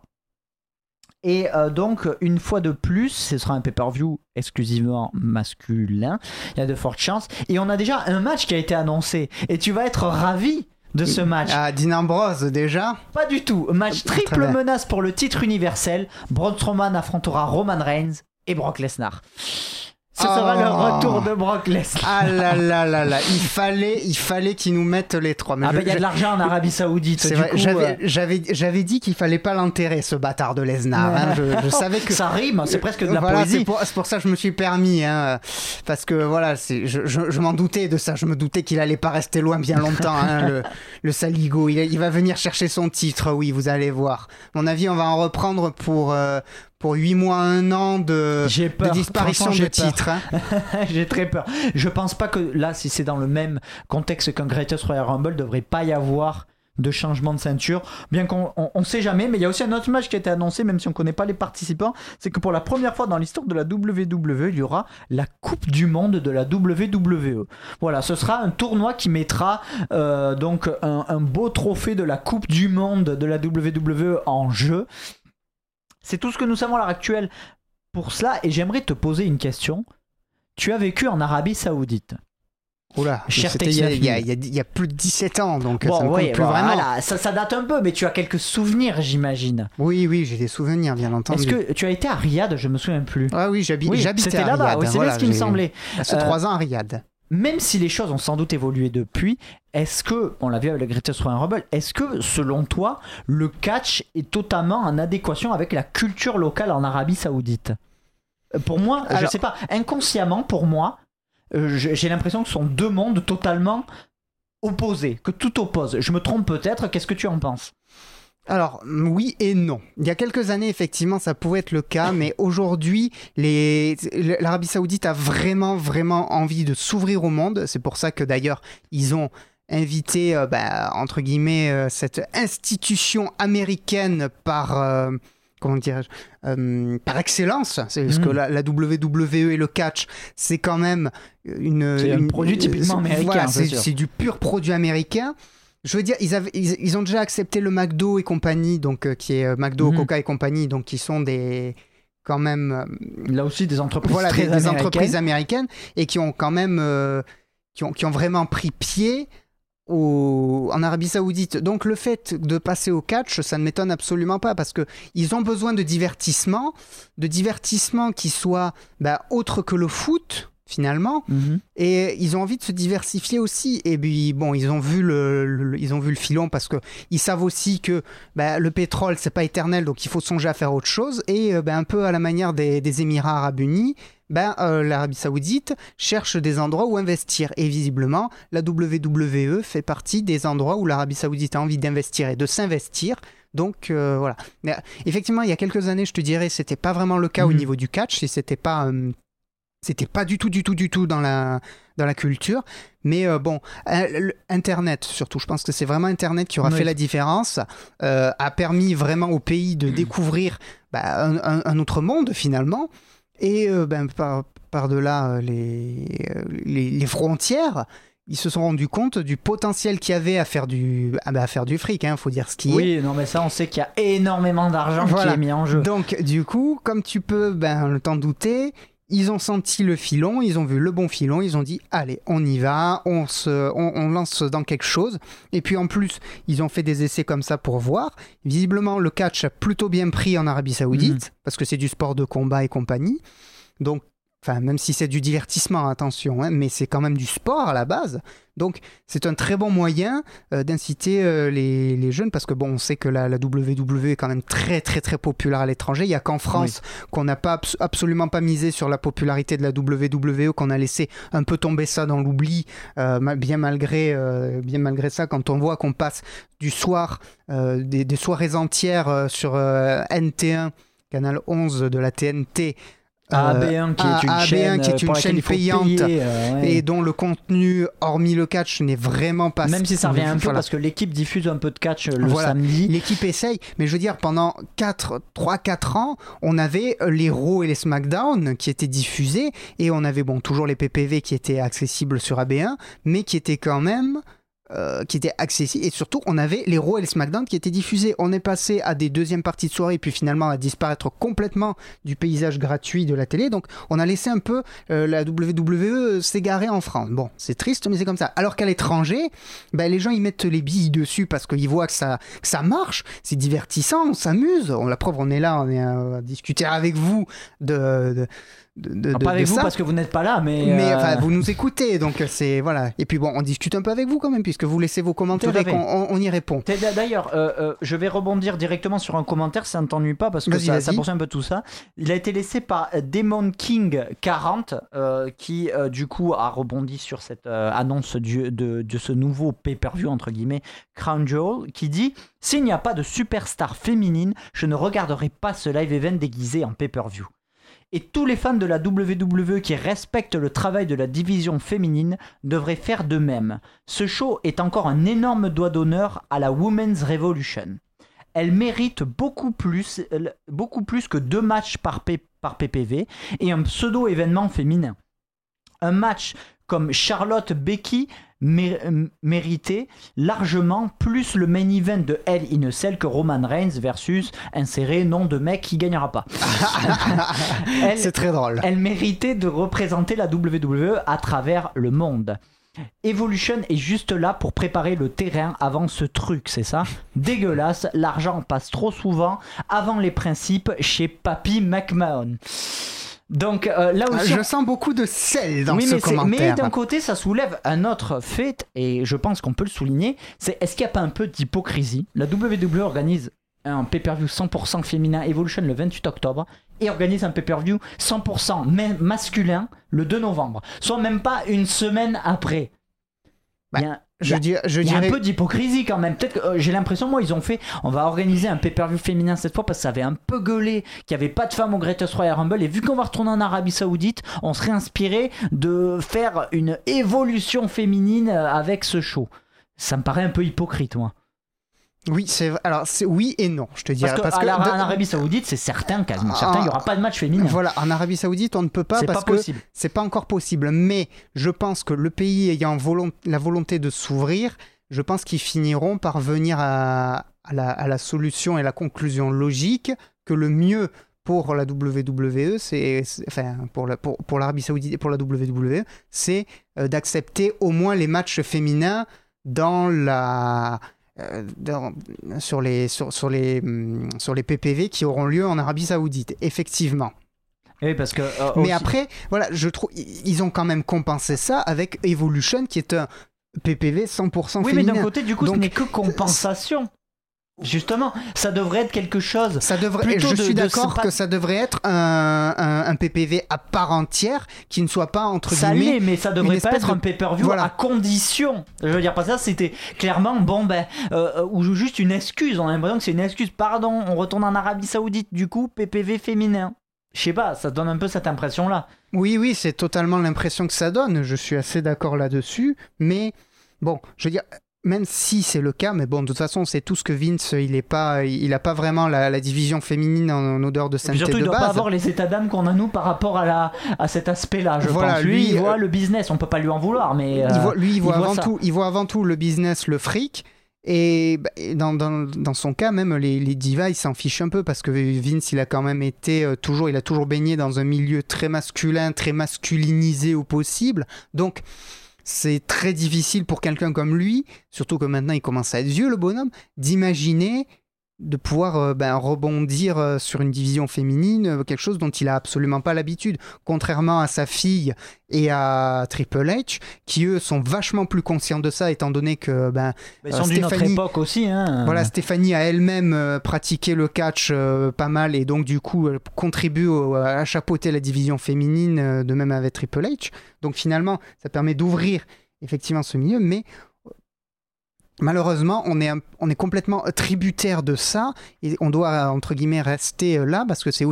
Et donc, une fois de plus, ce sera un pay-per-view exclusivement masculin. Il y a de fortes chances. Et on a déjà un match qui a été annoncé. Et tu vas être ravi de ce match. Ah, Dean Ambrose déjà ? Pas du tout. Match triple menace pour le titre universel. Braun Strowman affrontera Roman Reigns et Brock Lesnar. Ce sera le retour de Brock Lesnar. Ah là là là là, il fallait qu'ils nous mettent les trois. Mais il y a de l'argent en Arabie Saoudite. C'est vrai, j'avais dit qu'il fallait pas l'enterrer, ce bâtard de Lesnar. Hein. Je savais que ça rime, c'est presque de la poésie. C'est pour ça que je me suis permis, hein, parce que voilà, je m'en doutais de ça. Je me doutais qu'il allait pas rester loin bien longtemps, hein, le saligo. Il va venir chercher son titre, oui, vous allez voir. À mon avis, on va en reprendre pour 8 mois, 1 an de disparition de titre. Hein. J'ai très peur. Je pense pas que là, si c'est dans le même contexte qu'un Greatest Royal Rumble, devrait pas y avoir de changement de ceinture. Bien qu'on sait jamais, mais il y a aussi un autre match qui a été annoncé, même si on connaît pas les participants, c'est que pour la première fois dans l'histoire de la WWE, il y aura la Coupe du Monde de la WWE. Voilà, ce sera un tournoi qui mettra donc un beau trophée de la Coupe du Monde de la WWE en jeu. C'est tout ce que nous savons à l'heure actuelle pour cela, et j'aimerais te poser une question. Tu as vécu en Arabie Saoudite. Oula, c'était il y a plus de 17 ans, donc ça ne compte plus vraiment. Voilà, ça date un peu, mais tu as quelques souvenirs, j'imagine. Oui, j'ai des souvenirs, bien entendu. Est-ce que tu as été à Riyad? Je me souviens plus. Ah oui, j'habitais à là-bas. Riyad. Oui, c'est bien ce qui me semblait. C'est 3 ans à Riyad. Même si les choses ont sans doute évolué depuis, est-ce que, on l'a vu avec le Greatest Royal Rumble, est-ce que, selon toi, le catch est totalement en adéquation avec la culture locale en Arabie Saoudite? Pour moi, je sais pas, inconsciemment, pour moi, j'ai l'impression que ce sont deux mondes totalement opposés, que tout oppose. Je me trompe peut-être, qu'est-ce que tu en penses? Alors, oui et non. Il y a quelques années, effectivement, ça pouvait être le cas, mais aujourd'hui, l'Arabie Saoudite a vraiment, vraiment envie de s'ouvrir au monde. C'est pour ça que, d'ailleurs, ils ont invité, entre guillemets, cette institution américaine par... comment dirais-je, par excellence, c'est parce que la WWE et le catch, c'est quand même un produit typiquement américain. Voilà, c'est du pur produit américain. Je veux dire, ils ont déjà accepté le McDo et compagnie, donc qui est McDo, Coca et compagnie, donc qui sont quand même là aussi des entreprises des entreprises américaines et qui ont quand même qui ont vraiment pris pied en Arabie Saoudite. Donc le fait de passer au catch, ça ne m'étonne absolument pas, parce que ils ont besoin de divertissement qui soit autre que le foot finalement, et ils ont envie de se diversifier aussi. Et puis bon, ils ont vu le filon, parce que ils savent aussi que le pétrole c'est pas éternel, donc il faut songer à faire autre chose. Et un peu à la manière des Émirats Arabes Unis, l'Arabie Saoudite cherche des endroits où investir, et visiblement la WWE fait partie des endroits où l'Arabie Saoudite a envie d'investir et de s'investir. Donc voilà. Mais, effectivement, il y a quelques années, je te dirais, c'était pas vraiment le cas au niveau du catch, et c'était pas du tout dans la culture. Mais Internet, surtout, je pense que c'est vraiment Internet qui aura fait la différence, a permis vraiment au pays de découvrir un autre monde finalement. Et par-delà les frontières, ils se sont rendus compte du potentiel qu'il y avait à faire du fric, faut dire ce qui est. Oui, non, mais ça, on sait qu'il y a énormément d'argent qui est mis en jeu. Donc, du coup, comme tu peux t'en douter, ils ont senti le filon, ils ont vu le bon filon, ils ont dit allez, on y va, on lance dans quelque chose. Et puis en plus, ils ont fait des essais comme ça pour voir. Visiblement, le catch a plutôt bien pris en Arabie Saoudite, parce que c'est du sport de combat et compagnie. Donc Enfin, même si c'est du divertissement, attention, hein, mais c'est quand même du sport à la base. Donc, c'est un très bon moyen d'inciter les jeunes, parce que bon, on sait que la WWE est quand même très, très, très populaire à l'étranger. Il n'y a qu'en France qu'on n'a pas absolument pas misé sur la popularité de la WWE, qu'on a laissé un peu tomber ça dans l'oubli, bien malgré ça, quand on voit qu'on passe du soir, des soirées entières sur NT1, Canal 11 de la TNT, AB1 qui est une chaîne payante payer, et dont le contenu hormis le catch n'est vraiment pas, même si ça revient un peu parce que l'équipe diffuse un peu de catch le samedi, l'équipe essaye, mais je veux dire pendant 3-4 ans on avait les Raw et les SmackDown qui étaient diffusés et on avait toujours les PPV qui étaient accessibles sur AB1 mais qui étaient quand même qui étaient accessibles, et surtout on avait les Raw et les SmackDown qui étaient diffusés. On est passé à des deuxièmes parties de soirée, puis finalement à disparaître complètement du paysage gratuit de la télé, donc on a laissé un peu la WWE s'égarer en France. Bon, c'est triste mais c'est comme ça. Alors qu'à l'étranger, les gens ils mettent les billes dessus parce qu'ils voient que ça marche, c'est divertissant, on s'amuse. La preuve, on est là, on est à discuter avec vous pas avec vous parce que vous n'êtes pas là, mais vous nous écoutez, donc c'est voilà. Et puis bon, on discute un peu avec vous quand même, puisque vous laissez vos commentaires et qu'on y répond. D'ailleurs, je vais rebondir directement sur un commentaire, ça ne t'ennuie pas parce que ça poursuit un peu tout ça. Il a été laissé par Demon King 40 qui du coup a rebondi sur cette annonce de ce nouveau pay-per-view entre guillemets Crown Jewel, qui dit: s'il n'y a pas de superstar féminine, je ne regarderai pas ce live event déguisé en pay-per-view. Et tous les fans de la WWE qui respectent le travail de la division féminine devraient faire de même. Ce show est encore un énorme doigt d'honneur à la Women's Revolution. Elle mérite beaucoup plus que 2 matchs par PPV et un pseudo-événement féminin. Un match comme Charlotte-Becky méritait largement plus le main event de Hell in a Cell que Roman Reigns versus inséré nom de mec qui gagnera pas. C'est très drôle. Elle méritait de représenter la WWE à travers le monde. Evolution est juste là pour préparer le terrain avant ce truc, c'est ça? Dégueulasse, l'argent passe trop souvent avant les principes chez Papy McMahon. Donc là aussi, je sens beaucoup de sel dans ce commentaire. Mais d'un côté, ça soulève un autre fait, et je pense qu'on peut le souligner, c'est est-ce qu'il n'y a pas un peu d'hypocrisie? La WWE organise un pay-per-view 100% féminin Evolution le 28 octobre et organise un pay-per-view 100% masculin le 2 novembre, soit même pas une semaine après. Je dirais un peu d'hypocrisie quand même. Peut-être que j'ai l'impression, moi, ils ont fait, on va organiser un pay-per-view féminin cette fois parce que ça avait un peu gueulé qu'il n'y avait pas de femmes au Greatest Royal Rumble, et vu qu'on va retourner en Arabie Saoudite, on serait inspiré de faire une évolution féminine avec ce show. Ça me paraît un peu hypocrite, moi. Oui, c'est vrai. Alors, oui et non, je te dirais. Parce que en Arabie Saoudite, c'est certain, quasiment certain, il n'y aura pas de match féminin. Voilà, en Arabie Saoudite, on ne peut pas parce que c'est pas encore possible. Mais je pense que le pays ayant la volonté de s'ouvrir, je pense qu'ils finiront par venir à la solution et la conclusion logique que le mieux pour la WWE, pour l'Arabie Saoudite et pour la WWE, c'est d'accepter au moins les matchs féminins sur les PPV qui auront lieu en Arabie Saoudite, effectivement. Oui, parce que mais après, voilà, je trouve ils ont quand même compensé ça avec Evolution, qui est un PPV 100% féminin. Oui, mais d'un côté, du coup, ce n'est que compensation. Justement, ça devrait être quelque chose. Je suis d'accord que ça devrait être un PPV à part entière qui ne soit pas entre guillemets. Ça l'est, mais ça devrait pas être un pay-per-view à condition. Je veux dire, pas ça, c'était clairement ou juste une excuse. On a l'impression que c'est une excuse. Pardon, on retourne en Arabie Saoudite, du coup, PPV féminin. Je sais pas, ça donne un peu cette impression-là. Oui, c'est totalement l'impression que ça donne. Je suis assez d'accord là-dessus, mais bon, je veux dire. Même si c'est le cas, mais bon, de toute façon, c'est tout ce que Vince, il a pas vraiment la division fémine en odeur de sainteté de base. Surtout, il doit pas avoir les états d'âme qu'on a nous par rapport à cet aspect-là, je pense. Lui, il voit le business, on peut pas lui en vouloir, mais il voit avant tout le business, le fric. Et dans son cas, même les divas, ils s'en fichent un peu parce que Vince, il a quand même il a toujours baigné dans un milieu très masculin, très masculinisé au possible. Donc, c'est très difficile pour quelqu'un comme lui, surtout que maintenant il commence à être vieux, le bonhomme, d'imaginer pouvoir rebondir sur une division féminine, quelque chose dont il a absolument pas l'habitude, contrairement à sa fille et à Triple H, qui eux sont vachement plus conscients de ça, étant donné que ils sont d'une autre époque aussi. Voilà, Stéphanie a elle-même pratiqué le catch pas mal, et donc du coup contribue à chapeauter la division féminine, de même avec Triple H. Donc finalement, ça permet d'ouvrir effectivement ce milieu, mais malheureusement, on est complètement tributaire de ça, et on doit, entre guillemets, rester là, parce que c'est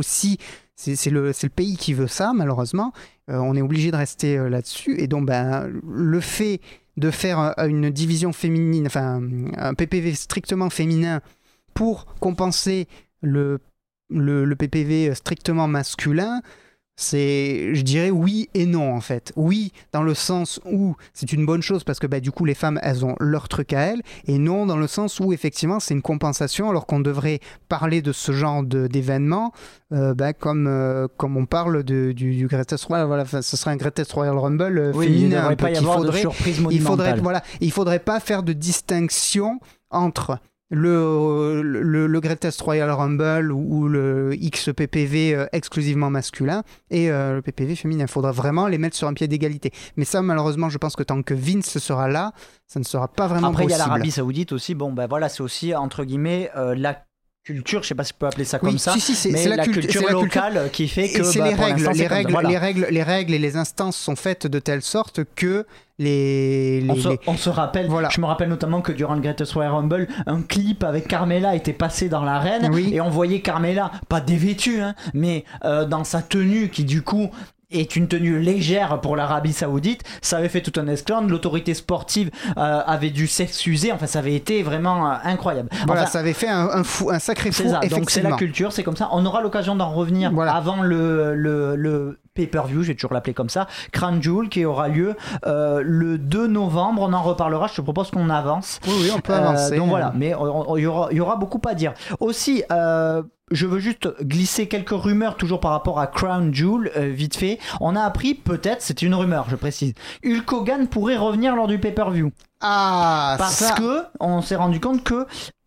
le pays qui veut ça, malheureusement. On est obligé de rester là-dessus, et donc le fait de faire une division féminine, enfin un PPV strictement féminin pour compenser le PPV strictement masculin, je dirais oui et non en fait. Oui, dans le sens où c'est une bonne chose parce que du coup les femmes elles ont leur truc à elles, et non dans le sens où effectivement c'est une compensation, alors qu'on devrait parler de ce genre d'événement comme on parle du Greatest Royal, voilà, ce serait un Greatest Royal Rumble féminin. Il ne devrait pas y avoir de surprise monumentale. Il faudrait pas faire de distinction entre le Greatest Royal Rumble ou le XPPV exclusivement masculin et le PPV féminin. Il faudra vraiment les mettre sur un pied d'égalité. Mais ça, malheureusement, je pense que tant que Vince sera là, ça ne sera pas vraiment possible. Après, il y a l'Arabie Saoudite aussi. C'est aussi, entre guillemets, la culture, je sais pas si je peux appeler ça comme ça, mais la culture locale qui fait que c'est les règles et les instances sont faites de telle sorte que on se rappelle, je me rappelle notamment que durant le Greatest Royal Rumble, un clip avec Carmella était passé dans l'arène, et on voyait Carmella pas dévêtue, mais dans sa tenue qui du coup est une tenue légère pour l'Arabie Saoudite. Ça avait fait tout un esclandre, l'autorité sportive avait dû s'excuser, enfin ça avait été vraiment incroyable. Voilà, ça avait fait un sacré fou, effectivement. Donc c'est la culture, c'est comme ça. On aura l'occasion d'en revenir avant le pay-per-view, je vais toujours l'appeler comme ça, Crown Jewel, qui aura lieu le 2 novembre. On en reparlera, je te propose qu'on avance. Oui, on peut avancer. Donc voilà, mais il y aura beaucoup à dire. Aussi, je veux juste glisser quelques rumeurs toujours par rapport à Crown Jewel, vite fait. On a appris, peut-être, c'est une rumeur, je précise, Hulk Hogan pourrait revenir lors du pay-per-view. Parce que on s'est rendu compte que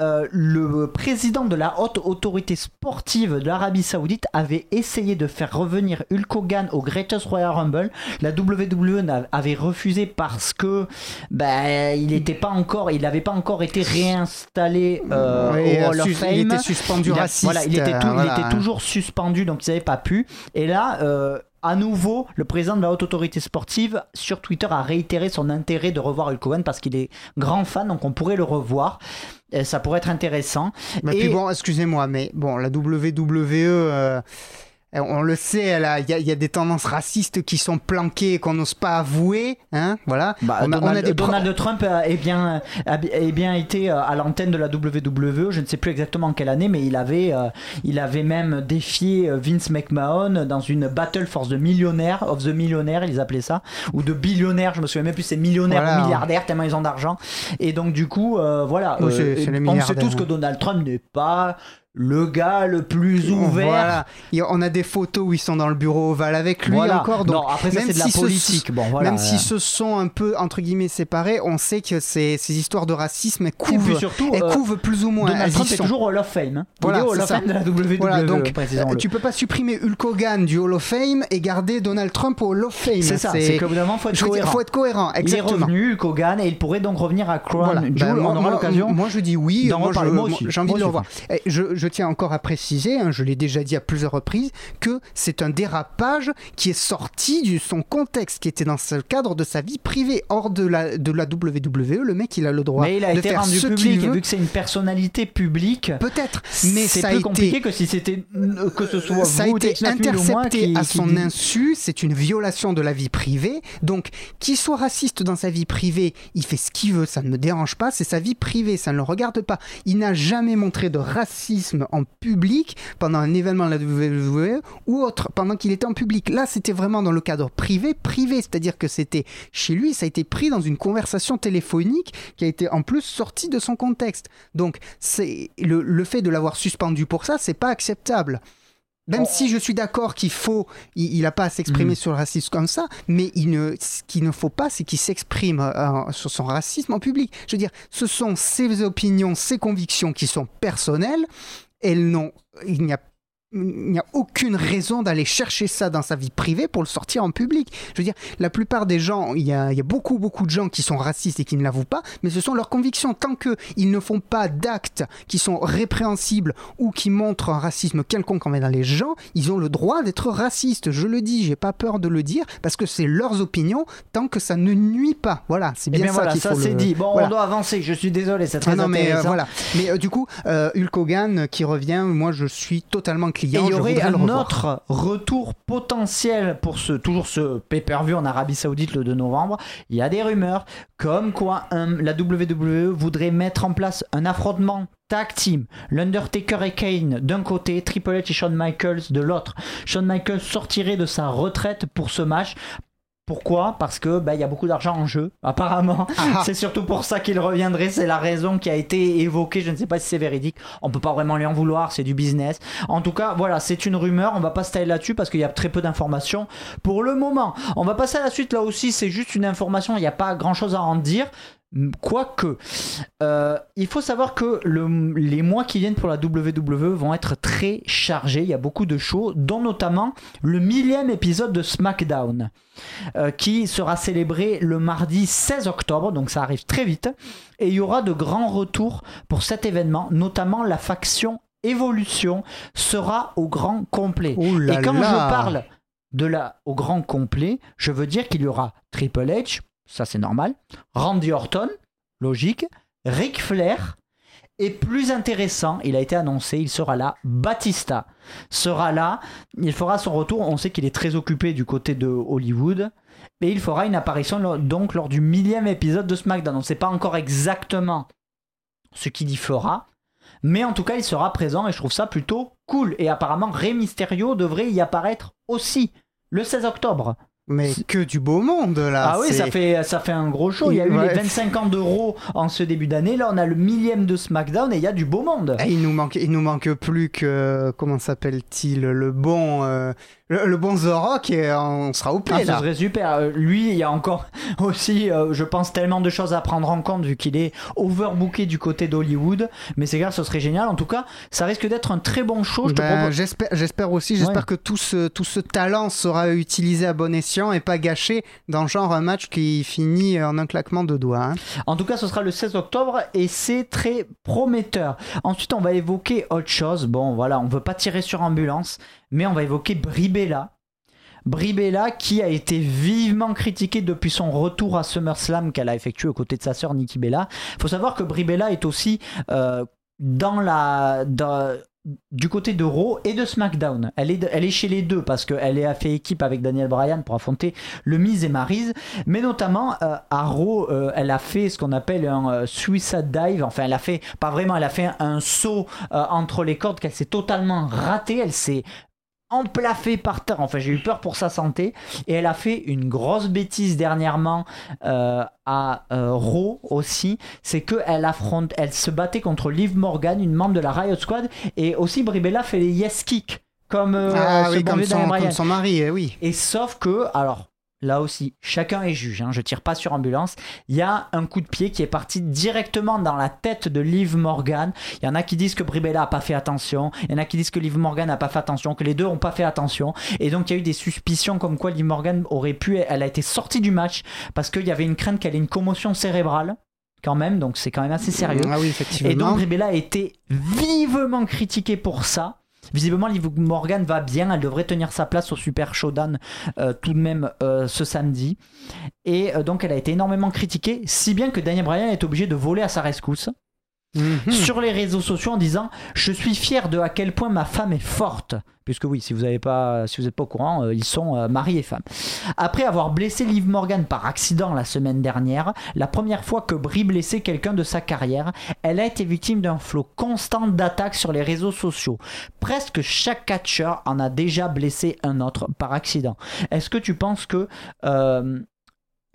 le président de la haute autorité sportive de l'Arabie Saoudite avait essayé de faire revenir Hulk Hogan au Greatest Royal Rumble. La WWE avait refusé parce que il n'avait pas encore été réinstallé au Hall of Fame. Il était suspendu raciste. Il était toujours suspendu, donc ils n'avaient pas pu. Et là, à nouveau, le président de la haute autorité sportive sur Twitter a réitéré son intérêt de revoir Hulk Hogan parce qu'il est grand fan, donc on pourrait le revoir. Ça pourrait être intéressant. Puis bon, excusez-moi, mais bon, la WWE, on le sait, il y a des tendances racistes qui sont planquées et qu'on n'ose pas avouer, hein, voilà. Donald Trump est bien été à l'antenne de la WWE, je ne sais plus exactement en quelle année, mais il avait même défié Vince McMahon dans une Battle for the Millionaire, ils appelaient ça, ou de billionnaire, je me souviens même plus, c'est millionnaire ou milliardaire, tellement ils ont d'argent. Et donc du coup, on sait tous que Donald Trump n'est pas le gars le plus ouvert. On a des photos où ils sont dans le bureau ovale avec lui encore. Donc, non, après ça c'est de la politique. Même s'ils se sont un peu entre guillemets séparés, on sait que ces histoires de racisme couvent plus ou moins. Donald Trump est toujours Hall of Fame. Il est Hall of Fame de la WWE. Donc tu peux pas supprimer Hulk Hogan du Hall of Fame et garder Donald Trump au Hall of Fame. C'est ça. C'est qu'au bout d'un moment faut être cohérent. Exactement. Il est revenu Hulk Hogan et il pourrait donc revenir à Crown Jewel. On aura l'occasion. Moi je dis oui. Moi aussi. J'ai envie de le revoir. Je tiens encore à préciser, je l'ai déjà dit à plusieurs reprises, que c'est un dérapage qui est sorti de son contexte, qui était dans le cadre de sa vie privée, hors de la WWE. Le mec, il a le droit de faire ce qu'il veut. Mais il a été rendu public, et vu que c'est une personnalité publique, peut-être, mais c'est plus compliqué que si c'était que ce soit ça vous, a été intercepté à son insu. C'est une violation de la vie privée. Donc, qu'il soit raciste dans sa vie privée, il fait ce qu'il veut, ça ne me dérange pas. C'est sa vie privée, ça ne le regarde pas. Il n'a jamais montré de racisme en public pendant un événement de la WWE ou autre, pendant qu'il était en public. Là, c'était vraiment dans le cadre privé, c'est-à-dire que c'était chez lui, ça a été pris dans une conversation téléphonique qui a été en plus sortie de son contexte. Donc, c'est le fait de l'avoir suspendu pour ça, c'est pas acceptable. Même si je suis d'accord il n'a pas à s'exprimer sur le racisme comme ça, mais ce qu'il ne faut pas, c'est qu'il s'exprime sur son racisme en public. Je veux dire, ce sont ses opinions, ses convictions qui sont personnelles. Il n'y a aucune raison d'aller chercher ça dans sa vie privée pour le sortir en public. Je veux dire, la plupart des gens, il y a beaucoup de gens qui sont racistes et qui ne l'avouent pas, mais ce sont leurs convictions. Tant qu'ils ne font pas d'actes qui sont répréhensibles ou qui montrent un racisme quelconque envers les gens, ils ont le droit d'être racistes. Je le dis, j'ai pas peur de le dire, parce que c'est leurs opinions, tant que ça ne nuit pas. Voilà, c'est bien ça qu'il faut c'est dit. Bon, voilà. On doit avancer, je suis désolé, c'est très intéressant. Mais du coup, Hulk Hogan qui revient, moi je suis totalement client. Et il y aurait un autre retour potentiel pour toujours ce pay-per-view en Arabie Saoudite le 2 novembre. Il y a des rumeurs comme quoi la WWE voudrait mettre en place un affrontement tag team, l'Undertaker et Kane d'un côté, Triple H et Shawn Michaels de l'autre. Shawn Michaels sortirait de sa retraite pour ce match. Pourquoi ? Parce que y a beaucoup d'argent en jeu, apparemment. C'est surtout pour ça qu'il reviendrait. C'est la raison qui a été évoquée. Je ne sais pas si c'est véridique. On peut pas vraiment lui en vouloir. C'est du business. En tout cas, voilà, c'est une rumeur. On va pas se tailler là-dessus parce qu'il y a très peu d'informations pour le moment. On va passer à la suite. Là aussi, c'est juste une information. Il n'y a pas grand-chose à en dire. Quoique, il faut savoir que les mois qui viennent pour la WWE vont être très chargés. Il y a beaucoup de shows, dont notamment le 1000e épisode de SmackDown, qui sera célébré le mardi 16 octobre, donc ça arrive très vite. Et il y aura de grands retours pour cet événement, notamment la faction Evolution sera au grand complet. Et quand je parle au grand complet, je veux dire qu'il y aura Triple H, ça c'est normal, Randy Orton, logique, Ric Flair, et plus intéressant, il a été annoncé, il sera là, Batista sera là, il fera son retour, on sait qu'il est très occupé du côté de Hollywood, mais il fera une apparition donc lors du 1000e épisode de SmackDown. On ne sait pas encore exactement ce qu'il y fera, mais en tout cas il sera présent et je trouve ça plutôt cool. Et apparemment Rey Mysterio devrait y apparaître aussi le 16 octobre. Mais que du beau monde là. Ah oui, ça fait un gros show. Il y a eu les 25 ans d'Euro en ce début d'année. Là, on a le 1000e de SmackDown et il y a du beau monde. Et il nous manque plus que, comment s'appelle-t-il, le bon The Rock, et on sera au play là. Ce serait super. Lui, il y a encore aussi, je pense, tellement de choses à prendre en compte vu qu'il est overbooké du côté d'Hollywood. Mais c'est clair, ce serait génial. En tout cas, ça risque d'être un très bon show. J'espère aussi. J'espère que tout ce talent sera utilisé à bon escient et pas gâché dans genre un match qui finit en un claquement de doigts. Hein. En tout cas, ce sera le 16 octobre et c'est très prometteur. Ensuite, on va évoquer autre chose. Bon, voilà, on veut pas tirer sur ambulance, mais on va évoquer Brie Bella. Brie Bella qui a été vivement critiquée depuis son retour à SummerSlam qu'elle a effectué aux côtés de sa sœur Nikki Bella. Il faut savoir que Brie Bella est aussi du côté de Raw et de SmackDown. Elle est chez les deux parce qu'elle a fait équipe avec Daniel Bryan pour affronter le Miz et Maryse, mais notamment à Raw, elle a fait ce qu'on appelle un suicide dive. Enfin, elle a fait un saut entre les cordes qu'elle s'est totalement ratée. Elle s'est emplafée par terre. Enfin, j'ai eu peur pour sa santé. Et elle a fait une grosse bêtise dernièrement à Raw aussi. C'est qu'elle se battait contre Liv Morgan, une membre de la Riot Squad. Et aussi, Brie Bella fait les yes kicks. Comme son mari, oui. Et sauf que, alors, là aussi, chacun est juge, hein, je tire pas sur ambulance. Il y a un coup de pied qui est parti directement dans la tête de Liv Morgan. Il y en a qui disent que Brie Bella a pas fait attention. Il y en a qui disent que Liv Morgan n'a pas fait attention, que les deux ont pas fait attention. Et donc, il y a eu des suspicions comme quoi Liv Morgan elle a été sortie du match parce qu'il y avait une crainte qu'elle ait une commotion cérébrale. Quand même, donc c'est quand même assez sérieux. Ah oui, effectivement. Et donc, Brie Bella a été vivement critiquée pour ça. Visiblement, Liv Morgan va bien, elle devrait tenir sa place au Super Showdown tout de même ce samedi. Et donc, elle a été énormément critiquée, si bien que Daniel Bryan est obligé de voler à sa rescousse sur les réseaux sociaux en disant « Je suis fier de à quel point ma femme est forte ». Puisque oui, si vous n'êtes pas au courant, ils sont mari et femme. Après avoir blessé Liv Morgan par accident la semaine dernière, la première fois que Brie blessait quelqu'un de sa carrière, elle a été victime d'un flot constant d'attaques sur les réseaux sociaux. Presque chaque catcheur en a déjà blessé un autre par accident. Est-ce que tu penses que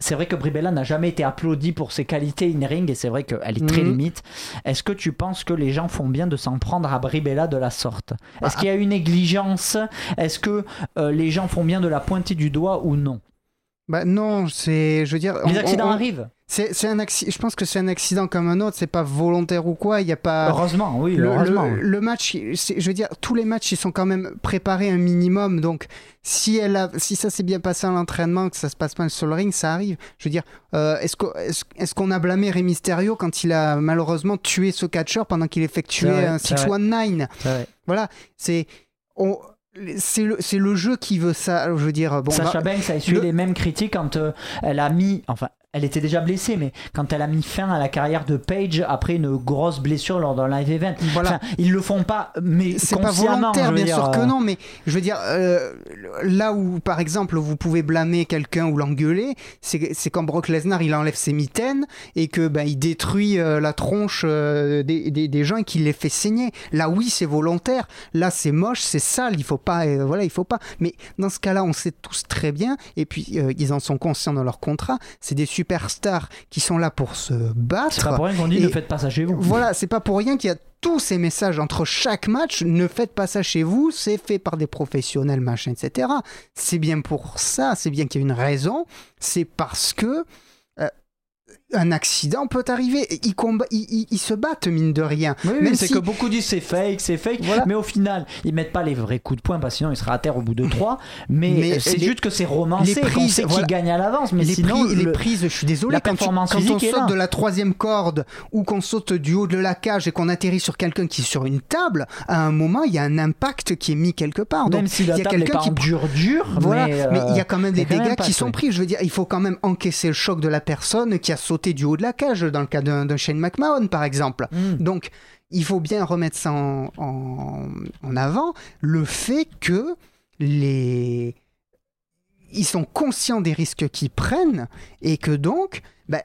c'est vrai que Brie Bella n'a jamais été applaudie pour ses qualités in-ring et c'est vrai qu'elle est très limite. Est-ce que tu penses que les gens font bien de s'en prendre à Brie Bella de la sorte? Est-ce qu'il y a une négligence? Est-ce que les gens font bien de la pointer du doigt ou non? Non, je veux dire... Les accidents arrivent. C'est un accident. Je pense que c'est un accident comme un autre. C'est pas volontaire ou quoi. Il y a pas. Heureusement, oui. Heureusement. Le match, je veux dire, tous les matchs, ils sont quand même préparés un minimum. Donc, si ça s'est bien passé à l'entraînement, que ça se passe mal sur le ring, ça arrive. Je veux dire, est-ce qu'on a blâmé Rey Mysterio quand il a malheureusement tué ce catcheur pendant qu'il effectuait un 619? Voilà, c'est le jeu qui veut ça. Je veux dire, Sasha Banks a essuyé les mêmes critiques quand elle a mis, enfin, elle était déjà blessée, mais quand elle a mis fin à la carrière de Paige après une grosse blessure lors d'un live event. Voilà. Enfin, ils le font pas, mais c'est pas volontaire, bien sûr que non, mais je veux dire, là où par exemple vous pouvez blâmer quelqu'un ou l'engueuler, c'est quand Brock Lesnar il enlève ses mitaines et que il détruit la tronche des gens et qu'il les fait saigner. Là oui c'est volontaire, là c'est moche, c'est sale, il faut pas, il faut pas. Mais dans ce cas-là on sait tous très bien, et puis ils en sont conscients dans leur contrat, c'est des superstars qui sont là pour se battre. C'est pas pour rien qu'on dit ne faites pas ça chez vous. Voilà, c'est pas pour rien qu'il y a tous ces messages entre chaque match, ne faites pas ça chez vous, c'est fait par des professionnels, machin, etc. C'est bien pour ça, c'est bien qu'il y a une raison, c'est parce que un accident peut arriver. Ils se battent, mine de rien. Oui, même c'est que beaucoup disent c'est fake, voilà. Mais au final, ils mettent pas les vrais coups de poing parce que sinon il sera à terre au bout de 3. Mais c'est juste que c'est romancé, qu'on sait qui gagne à l'avance. Mais sinon, les prises, je suis désolé, quand on saute de la 3e corde ou qu'on saute du haut de la cage et qu'on atterrit sur quelqu'un qui est sur une table, à un moment, il y a un impact qui est mis quelque part. Même si la table n'est pas en dur, voilà, mais il y a quand même des dégâts qui sont pris. Je veux dire, il faut quand même encaisser le choc de la personne qui a sauté du haut de la cage, dans le cas d'un Shane McMahon par exemple. Donc il faut bien remettre ça en avant, le fait que ils sont conscients des risques qu'ils prennent et que donc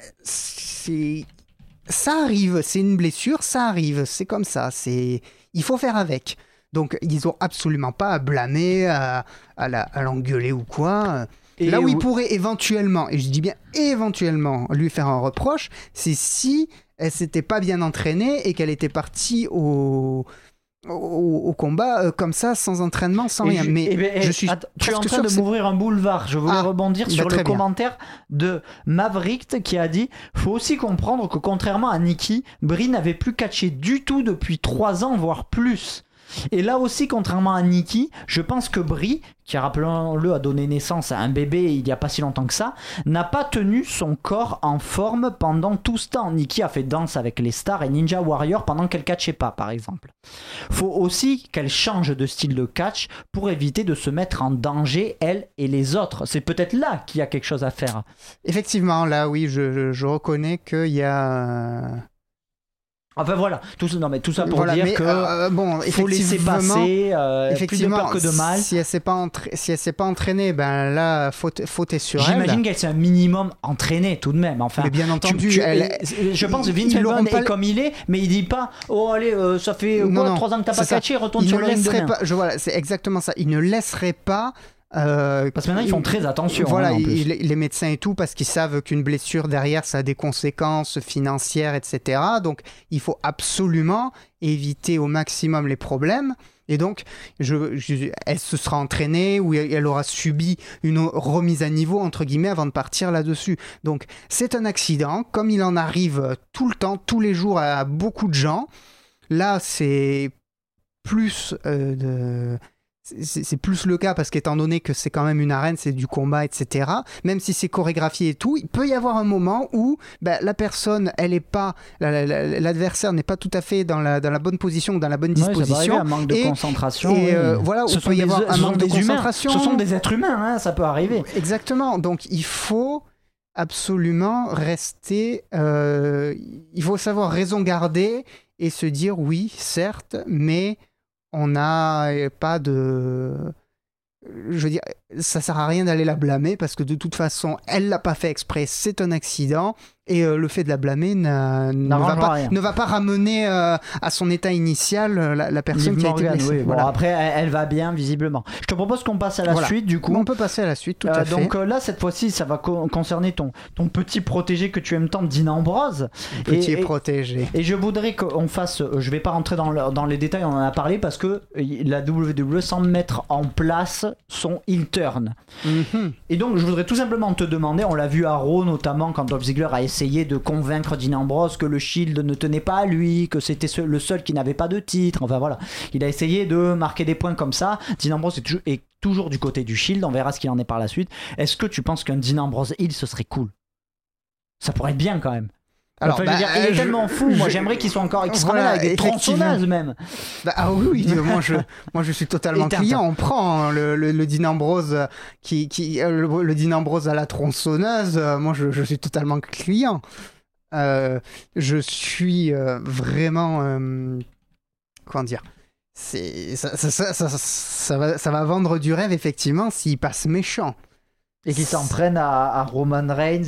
ça arrive, c'est une blessure, ça arrive, c'est comme ça, il faut faire avec. Donc ils ont absolument pas à blâmer, à l'engueuler ou quoi. Et là où il pourrait éventuellement, et je dis bien éventuellement, lui faire un reproche, c'est si elle s'était pas bien entraînée et qu'elle était partie au combat comme ça, sans entraînement, sans rien. Je suis tu es en train de m'ouvrir un boulevard. Je voulais rebondir sur le commentaire de Maverick qui a dit « Faut aussi comprendre que contrairement à Nikki, Brie n'avait plus catché du tout depuis 3 ans, voire plus. » Et là aussi, contrairement à Nikki, je pense que Brie, qui rappelons-le a donné naissance à un bébé il n'y a pas si longtemps que ça, n'a pas tenu son corps en forme pendant tout ce temps. Nikki a fait Danse avec les stars et Ninja Warrior pendant qu'elle catchait pas, par exemple. Faut aussi qu'elle change de style de catch pour éviter de se mettre en danger, elle et les autres. C'est peut-être là qu'il y a quelque chose à faire. Effectivement, là oui, je reconnais qu'il y a... Enfin voilà, tout ça pour dire que faut laisser passer, plus de peur que de mal. Si elle s'est pas entraînée, là faute est sur elle. J'imagine qu'elle s'est un minimum entraînée tout de même. Enfin, mais bien entendu, je pense que Vince McMahon est comme il est, mais il dit pas allez, ça fait 3 ans que t'as pas catché, retourne sur le ring demain. Voilà, c'est exactement ça. Il ne laisserait pas. Parce que maintenant ils font très attention. Voilà, les médecins et tout, parce qu'ils savent qu'une blessure derrière ça a des conséquences financières, etc. Donc il faut absolument éviter au maximum les problèmes. Et donc elle se sera entraînée ou elle aura subi une remise à niveau entre guillemets avant de partir là-dessus. Donc c'est un accident, comme il en arrive tout le temps, tous les jours à beaucoup de gens. Là c'est plus c'est plus le cas parce qu'étant donné que c'est quand même une arène, c'est du combat, etc. Même si c'est chorégraphié et tout, il peut y avoir un moment où la personne, elle est pas, l'adversaire n'est pas tout à fait dans la bonne position ou dans la bonne disposition. Ça peut arriver, un manque de concentration. Et voilà, il peut y avoir un manque de concentration. Ce sont des êtres humains, ça peut arriver. Exactement. Donc il faut absolument rester. Il faut savoir raison garder et se dire oui, certes, mais on n'a pas de... Je veux dire, ça sert à rien d'aller la blâmer parce que de toute façon, elle l'a pas fait exprès, c'est un accident. Et le fait de la blâmer ne va pas ramener à son état initial la personne Liv qui Morgan, a été blessée. oui. Bon, après, elle va bien, visiblement. Je te propose qu'on passe à la suite, du coup. On peut passer à la suite, tout à fait. Donc là, cette fois-ci, ça va concerner ton petit protégé que tu aimes tant, Dean Ambrose. Petit protégé. Et je voudrais qu'on fasse... Je vais pas rentrer dans les détails, on en a parlé, parce que la WWE semble mettre en place son heel turn. Mm-hmm. Et donc, je voudrais tout simplement te demander, on l'a vu à Raw, notamment, quand Dolph Ziggler a essayé de convaincre Dean Ambrose que le Shield ne tenait pas à lui, que c'était le seul qui n'avait pas de titre, enfin voilà, il a essayé de marquer des points comme ça. Dean Ambrose est toujours du côté du Shield, on verra ce qu'il en est par la suite. Est-ce que tu penses qu'un Dean Ambrose heel, ce serait cool? Ça pourrait être bien quand même. Alors, enfin, il est tellement fou, moi j'aimerais qu'il soit encore voilà, avec des tronçonneuses même. Oui, moi je suis totalement client. On prend le Dean Ambrose le Dean Ambrose à la tronçonneuse. Moi je suis totalement client. Je suis vraiment comment dire, ça va vendre du rêve effectivement s'il passe méchant. Et qui s'en prennent à Roman Reigns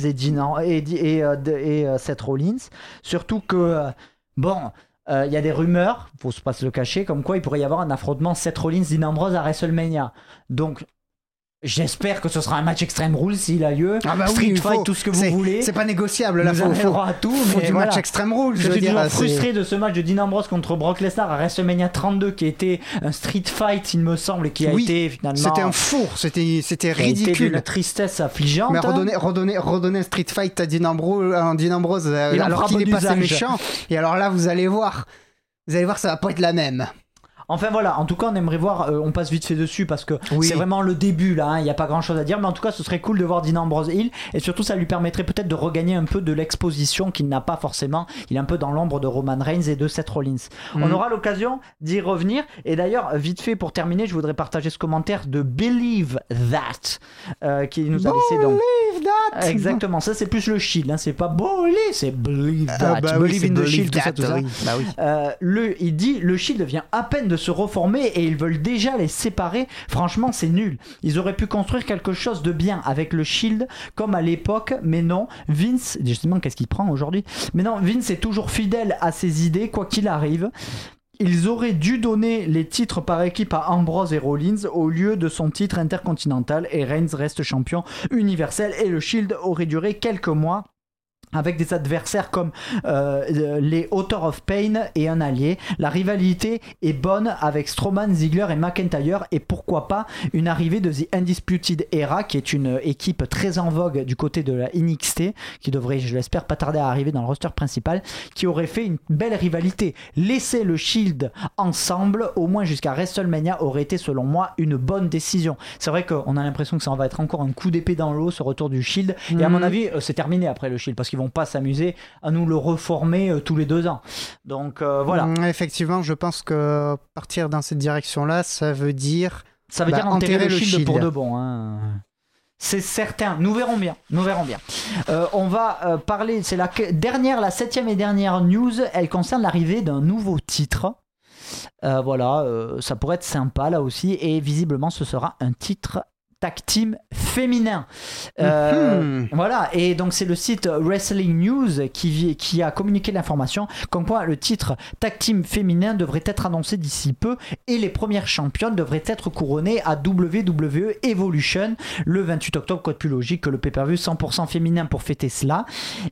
et Seth Rollins. Surtout que, il y a des rumeurs, faut pas se le cacher, comme quoi il pourrait y avoir un affrontement Seth Rollins-Dean Ambrose à WrestleMania. Donc, j'espère que ce sera un match Extreme Rules s'il a lieu. Street Fight, tout ce que vous voulez. C'est pas négociable là. Faut à tout. Faut du match Extreme Rules. Je suis toujours frustré de ce match de Dean Ambrose contre Brock Lesnar à WrestleMania 32 qui était un Street Fight, il me semble, et qui a été finalement. C'était un four. C'était ridicule. C'était une tristesse affligeante. Mais redonner un Street Fight à Dean Ambrose alors qu'il est passé méchant. Et alors là, vous allez voir, ça va pas être la même. Enfin voilà, en tout cas on aimerait voir, on passe vite fait dessus parce que c'est vraiment le début là, il n'y a pas grand chose à dire, mais en tout cas ce serait cool de voir Dean Ambrose heel, et surtout ça lui permettrait peut-être de regagner un peu de l'exposition qu'il n'a pas forcément, il est un peu dans l'ombre de Roman Reigns et de Seth Rollins. On aura l'occasion d'y revenir, et d'ailleurs vite fait pour terminer, je voudrais partager ce commentaire de Believe That qui nous a laissé donc... Exactement, ça c'est plus le Shield, c'est pas Believe, c'est Believe That, Believe in the Shield, tout ça. Il dit, le Shield vient à peine de se reformer et ils veulent déjà les séparer. Franchement, c'est nul. Ils auraient pu construire quelque chose de bien avec le Shield comme à l'époque, mais non. Vince, justement, qu'est-ce qu'il prend aujourd'hui? Mais non, Vince est toujours fidèle à ses idées, quoi qu'il arrive. Ils auraient dû donner les titres par équipe à Ambrose et Rollins au lieu de son titre intercontinental, et Reigns reste champion universel, et le Shield aurait duré quelques mois avec des adversaires comme les Author of Pain et un allié. La rivalité est bonne avec Strowman, Ziggler et McIntyre, et pourquoi pas une arrivée de The Undisputed Era, qui est une équipe très en vogue du côté de la NXT, qui devrait, je l'espère, pas tarder à arriver dans le roster principal, qui aurait fait une belle rivalité. Laisser le Shield ensemble, au moins jusqu'à WrestleMania, aurait été selon moi une bonne décision. C'est vrai qu'on a l'impression que ça va être encore un coup d'épée dans l'eau, ce retour du Shield, et à mon avis c'est terminé après le Shield, parce qu'ils vont pas s'amuser à nous le reformer tous les 2 ans. Donc voilà. Effectivement, je pense que partir dans cette direction-là, ça veut dire enterrer le Shield pour de bon. C'est certain. Nous verrons bien. On va parler. C'est la 7e et dernière news. Elle concerne l'arrivée d'un nouveau titre. Ça pourrait être sympa là aussi. Et visiblement, ce sera un titre tag team féminin. Voilà, et donc c'est le site Wrestling News qui a communiqué l'information comme quoi le titre tag team féminin devrait être annoncé d'ici peu, et les premières championnes devraient être couronnées à WWE Evolution le 28 octobre, quoi de plus logique que le pay-per-view 100% féminin pour fêter cela.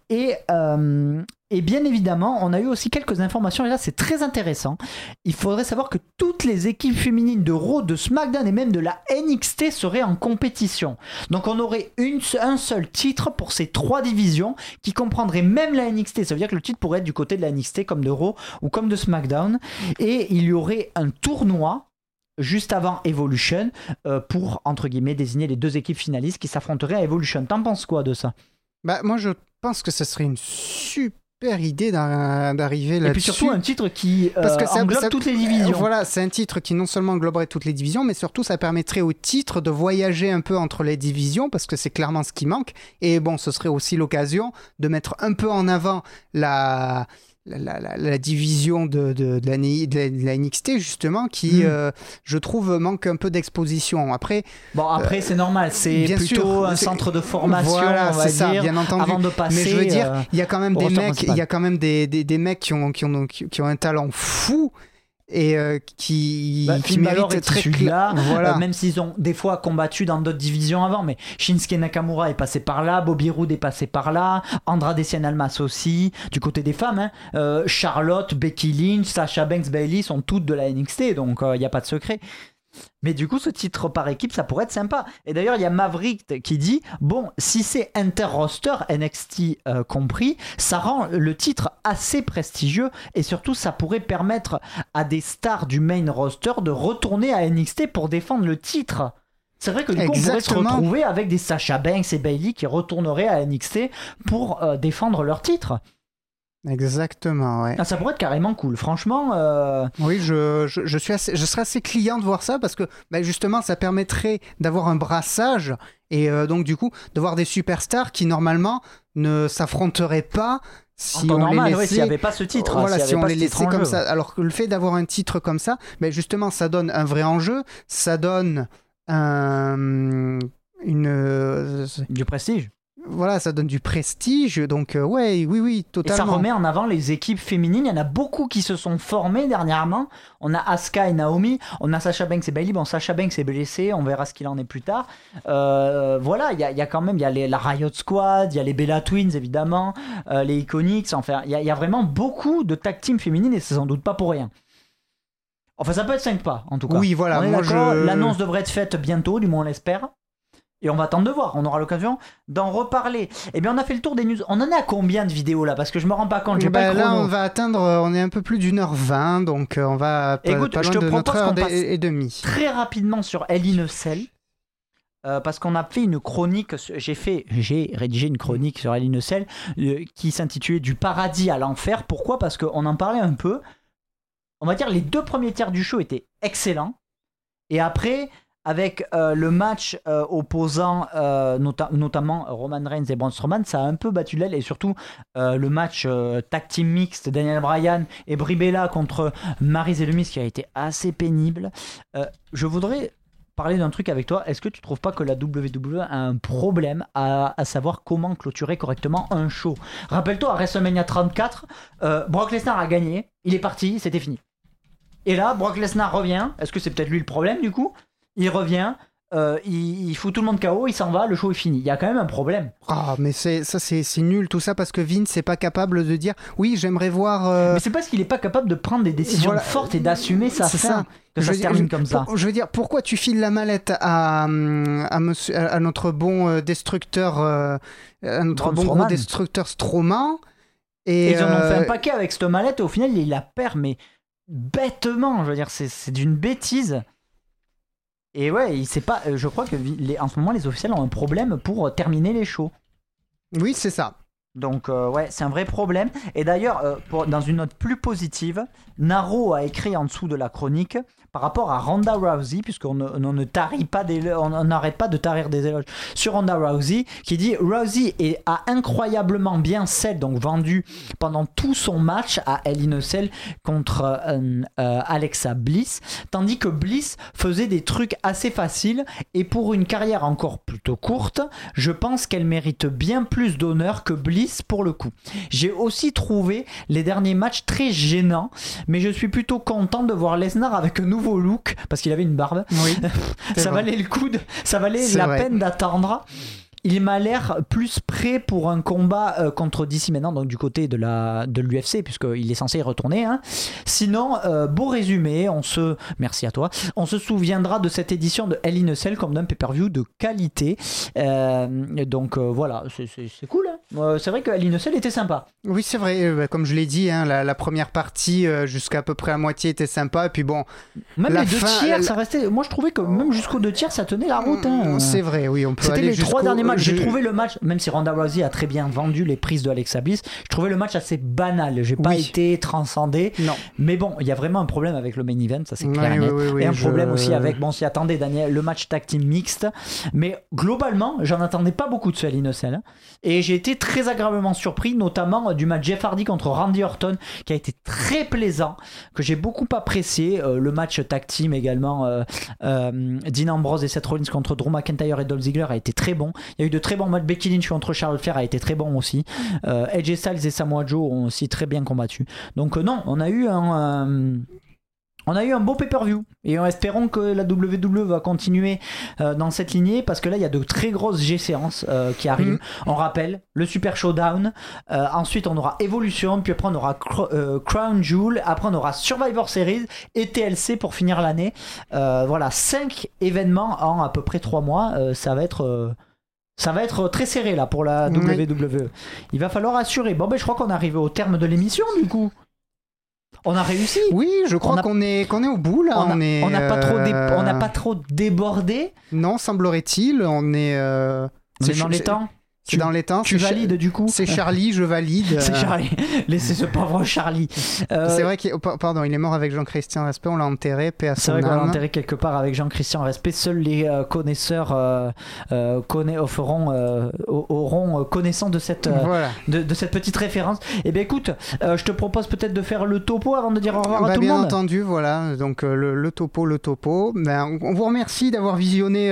Et bien évidemment, on a eu aussi quelques informations, et là c'est très intéressant. Il faudrait savoir que toutes les équipes féminines de Raw, de SmackDown et même de la NXT seraient en compétition. Donc on aurait un seul titre pour ces 3 divisions qui comprendraient même la NXT. Ça veut dire que le titre pourrait être du côté de la NXT comme de Raw ou comme de SmackDown. Et il y aurait un tournoi juste avant Evolution pour, entre guillemets, désigner les 2 équipes finalistes qui s'affronteraient à Evolution. T'en penses quoi de ça? Moi je pense que ce serait une super idée d'arriver là-dessus. Et puis surtout un titre qui englobe toutes les divisions. Voilà, c'est un titre qui non seulement engloberait toutes les divisions, mais surtout ça permettrait au titre de voyager un peu entre les divisions, parce que c'est clairement ce qui manque. Et bon, ce serait aussi l'occasion de mettre un peu en avant la division de la NXT justement qui je trouve manque un peu d'exposition. Après c'est normal, c'est plutôt sûr, un centre de formation, voilà, on va c'est dire, ça, bien entendu. avant de passer. Mais je veux dire, il y a quand même des mecs, principal. il y a quand même des mecs qui ont un talent fou et qui méritent très clair. Voilà. Même s'ils ont des fois combattu dans d'autres divisions avant, mais Shinsuke Nakamura est passé par là, Bobby Roode est passé par là, Andrade Cien Almas aussi, du côté des femmes, Charlotte, Becky Lynch, Sasha Banks, Bayley sont toutes de la NXT, donc il n'y a pas de secret. Mais du coup, ce titre par équipe, ça pourrait être sympa. Et d'ailleurs, il y a Maverick qui dit bon, si c'est inter-roster, NXT compris, ça rend le titre assez prestigieux et surtout, ça pourrait permettre à des stars du main roster de retourner à NXT pour défendre le titre. C'est vrai que du coup, on pourrait se retrouver avec des Sasha Banks et Bayley qui retourneraient à NXT pour défendre leur titre. Exactement, ouais. Ça pourrait être carrément cool, franchement. Oui, je serais assez client de voir ça parce que justement, ça permettrait d'avoir un brassage et donc du coup, de voir des superstars qui normalement ne s'affronteraient pas si on les laissait. S'il n'y avait pas ce titre. Voilà, si on les laissait comme ça. Alors que le fait d'avoir un titre comme ça, justement, ça donne un vrai enjeu, ça donne du prestige. Voilà, ça donne du prestige, donc oui, totalement. Et ça remet en avant les équipes féminines. Il y en a beaucoup qui se sont formées dernièrement. On a Asuka et Naomi, on a Sasha Banks et Bayley. Bon, Sasha Banks est blessée, on verra ce qu'il en est plus tard. Voilà, il y a quand même, il y a la Riot Squad, il y a les Bella Twins évidemment, les Iconics. Enfin, il y a vraiment beaucoup de tag team féminines et c'est sans doute pas pour rien. Enfin, ça peut être sympa en tout cas. Oui, voilà. On est d'accord. L'annonce devrait être faite bientôt, du moins on l'espère. Et on va attendre de voir, on aura l'occasion d'en reparler. Eh bien, on a fait le tour des news. On en est à combien de vidéos là? Parce que je me rends pas compte, j'ai pas le chrono. Là, on va atteindre, on est un peu plus d'1h20, donc on va pas loin de notre heure et demie. Très rapidement sur Hell in a Cell, parce qu'on a fait une chronique, j'ai rédigé une chronique sur Hell in a Cell qui s'intitulait Du paradis à l'enfer. Pourquoi? Parce qu'on en parlait un peu. On va dire les 2 premiers tiers du show étaient excellents. Et après... avec le match opposant notamment Roman Reigns et Braun Strowman, ça a un peu battu l'aile. Et surtout le match tag team mixte Daniel Bryan et Brie Bella contre Maryse et The Miz qui a été assez pénible. Je voudrais parler d'un truc avec toi. Est-ce que tu trouves pas que la WWE a un problème à savoir comment clôturer correctement un show? Rappelle-toi, à WrestleMania 34, Brock Lesnar a gagné, il est parti, c'était fini. Et là, Brock Lesnar revient. Est-ce que c'est peut-être lui le problème du coup? Il revient, il fout tout le monde KO, il s'en va, le show est fini. Il y a quand même un problème. Ah, mais c'est nul tout ça parce que Vince n'est pas capable de dire oui, j'aimerais voir. Mais c'est parce qu'il n'est pas capable de prendre des décisions fortes et d'assumer sa fin. Que ça se termine comme ça. Je veux dire, pourquoi tu files la mallette à notre bon destructeur, à notre bon gros destructeur Strowman et ils en ont fait un paquet avec cette mallette et au final il la perd, mais bêtement. Je veux dire, c'est d'une bêtise. Et ouais, je crois que en ce moment, les officiels ont un problème pour terminer les shows. Oui, c'est ça. Donc, ouais, c'est un vrai problème. Et d'ailleurs, dans une note plus positive, Naro a écrit en dessous de la chronique par rapport à Ronda Rousey, puisqu'on ne tarit pas on n'arrête pas de tarir des éloges sur Ronda Rousey, qui dit Rousey a incroyablement bien donc vendu pendant tout son match à Hell in a Cell contre Alexa Bliss, tandis que Bliss faisait des trucs assez faciles et pour une carrière encore plutôt courte, je pense qu'elle mérite bien plus d'honneur que Bliss pour le coup. J'ai aussi trouvé les derniers matchs très gênants, mais je suis plutôt content de voir Lesnar avec un nouveau look parce qu'il avait une barbe. Oui, ça valait le coup, ça valait la peine d'attendre. Il m'a l'air plus prêt pour un combat contre DC maintenant, donc du côté de l'UFC, puisqu'il est censé y retourner. Hein. Sinon, beau résumé, merci à toi, on se souviendra de cette édition de Hell in a Cell comme d'un pay-per-view de qualité. Donc voilà, c'est cool. Hein. C'est vrai que Hell in a Cell était sympa. Oui, c'est vrai, comme je l'ai dit, hein, la première partie jusqu'à peu près la moitié était sympa, et puis bon... Même les 2 tiers, ça restait... Moi je trouvais que même jusqu'aux 2 tiers, ça tenait la route. Hein. C'est vrai, oui, on peut aller jusqu'au... C'était les 3 derniers matchs. J'ai trouvé le match, même si Ronda Rousey a très bien vendu les prises de Alexa Bliss, je trouvais le match assez banal. J'ai pas été transcendé. Non. Mais bon, il y a vraiment un problème avec le main event, ça c'est clair et net. Et un problème aussi avec, bon, s'y attendait Daniel, le match tag team mixte. Mais globalement, j'en attendais pas beaucoup de ce Hell in a Cell. Et j'ai été très agréablement surpris, notamment du match Jeff Hardy contre Randy Orton, qui a été très plaisant, que j'ai beaucoup apprécié. Le match tag team également, Dean Ambrose et Seth Rollins contre Drew McIntyre et Dolph Ziggler a été très bon. Il y a eu de très bons matchs. Becky Lynch contre Charlotte Flair a été très bon aussi. AJ Styles et Samoa Joe ont aussi très bien combattu. Donc non, on a eu un beau pay-per-view et espérons que la WWE va continuer dans cette lignée, parce que là il y a de très grosses G-séances qui arrivent. On rappelle le Super Showdown, ensuite on aura Evolution, puis après on aura Crown Jewel, après on aura Survivor Series et TLC pour finir l'année. Voilà, 5 événements en à peu près 3 mois. Ça va être très serré là pour la WWE. Il va falloir assurer. Bon ben je crois qu'on est arrivé au terme de l'émission du coup. On a réussi. Oui, je crois qu'on est au bout là. On n'a pas trop débordé. Non, semblerait-il. On est dans les temps. C'est dans les temps. Tu valides du coup. C'est Charlie, je valide. C'est Charlie. Laissez ce pauvre Charlie. C'est vrai qu'il il est mort avec Jean-Christian Respect. On l'a enterré. Paix à son âme. C'est vrai qu'on l'a enterré quelque part avec Jean-Christian Respect. Seuls les connaisseurs auront connaissance de cette de cette petite référence. Eh bien écoute, je te propose peut-être de faire le topo avant de dire au revoir à tout le monde. Bien entendu, voilà. Donc le topo. Ben, on vous remercie d'avoir visionné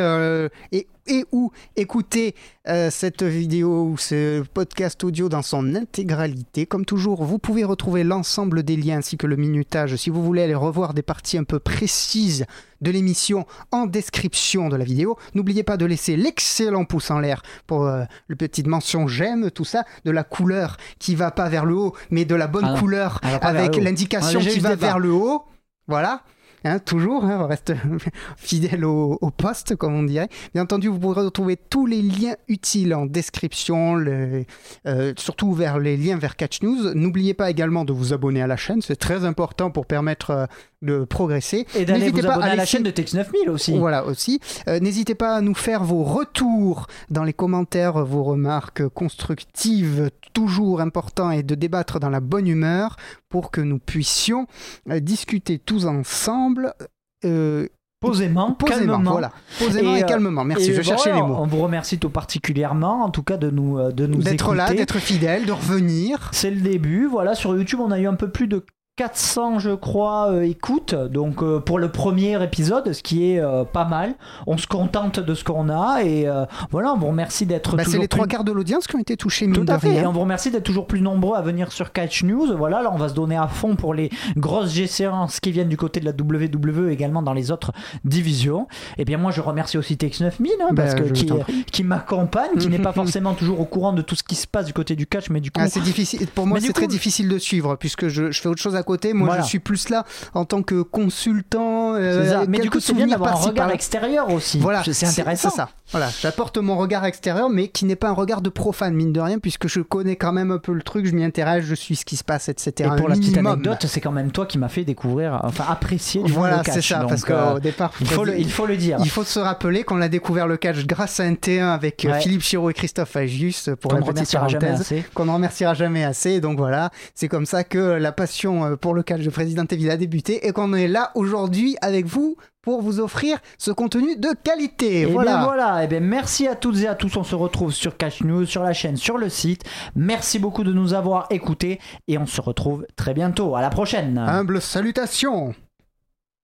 et ou écouter cette vidéo ou ce podcast audio dans son intégralité. Comme toujours, vous pouvez retrouver l'ensemble des liens ainsi que le minutage si vous voulez aller revoir des parties un peu précises de l'émission en description de la vidéo. N'oubliez pas de laisser l'excellent pouce en l'air pour le petite mention j'aime, tout ça, de la couleur qui va pas vers le haut, mais de la bonne couleur avec l'indication qui va vers le haut. Voilà. Toujours, on reste fidèle au poste, comme on dirait. Bien entendu, vous pourrez retrouver tous les liens utiles en description, surtout vers les liens vers Catch News. N'oubliez pas également de vous abonner à la chaîne, c'est très important pour permettre de progresser. Et d'aller vous abonner à la chaîne de TX9000 aussi. Voilà, aussi. N'hésitez pas à nous faire vos retours dans les commentaires, vos remarques constructives, toujours important, et de débattre dans la bonne humeur pour que nous puissions discuter tous ensemble. Posément, calmement. Voilà. Posément et calmement. Merci, je cherchais les mots. On vous remercie tout particulièrement, en tout cas, de nous d'être écouter. Là, d'être fidèle, de revenir. C'est le début. Voilà, sur YouTube, on a eu un peu plus de 400 je crois écoutes donc pour le premier épisode, ce qui est pas mal. On se contente de ce qu'on a et voilà, on vous remercie d'être toujours c'est les 3/4 de l'audience qui ont été touchés, mine tout à de fait, rien. et on vous remercie d'être toujours plus nombreux à venir sur Catch News. Voilà, là on va se donner à fond pour les grosses G-séances qui viennent du côté de la WWE, également dans les autres divisions. Et bien moi je remercie aussi TX9000 parce que qui m'accompagne, qui n'est pas forcément toujours au courant de tout ce qui se passe du côté du catch, mais du coup c'est difficile pour moi, c'est très difficile de suivre puisque je fais autre chose à côté. Moi, voilà. Je suis plus là en tant que consultant. Mais du coup, c'est bien d'avoir un regard extérieur aussi. Voilà, c'est intéressant. C'est ça. Voilà, j'apporte mon regard extérieur, mais qui n'est pas un regard de profane, mine de rien, puisque je connais quand même un peu le truc, je m'y intéresse, je suis ce qui se passe, etc. Et pour la petite anecdote, c'est quand même toi qui m'as fait découvrir, apprécier le catch. C'est ça, donc, parce qu'au départ, il faut le dire. Il faut se rappeler qu'on a découvert le catch grâce à un T1 avec Philippe Chiraud et Christophe Agius, pour la petite parenthèse, qu'on ne remerciera jamais assez. Donc voilà, c'est comme ça que la passion pour le catch de Président Evil a débuté et qu'on est là aujourd'hui avec vous pour vous offrir ce contenu de qualité. Et voilà. Merci à toutes et à tous. On se retrouve sur Catch News, sur la chaîne, sur le site. Merci beaucoup de nous avoir écoutés et on se retrouve très bientôt. À la prochaine. Humble salutations.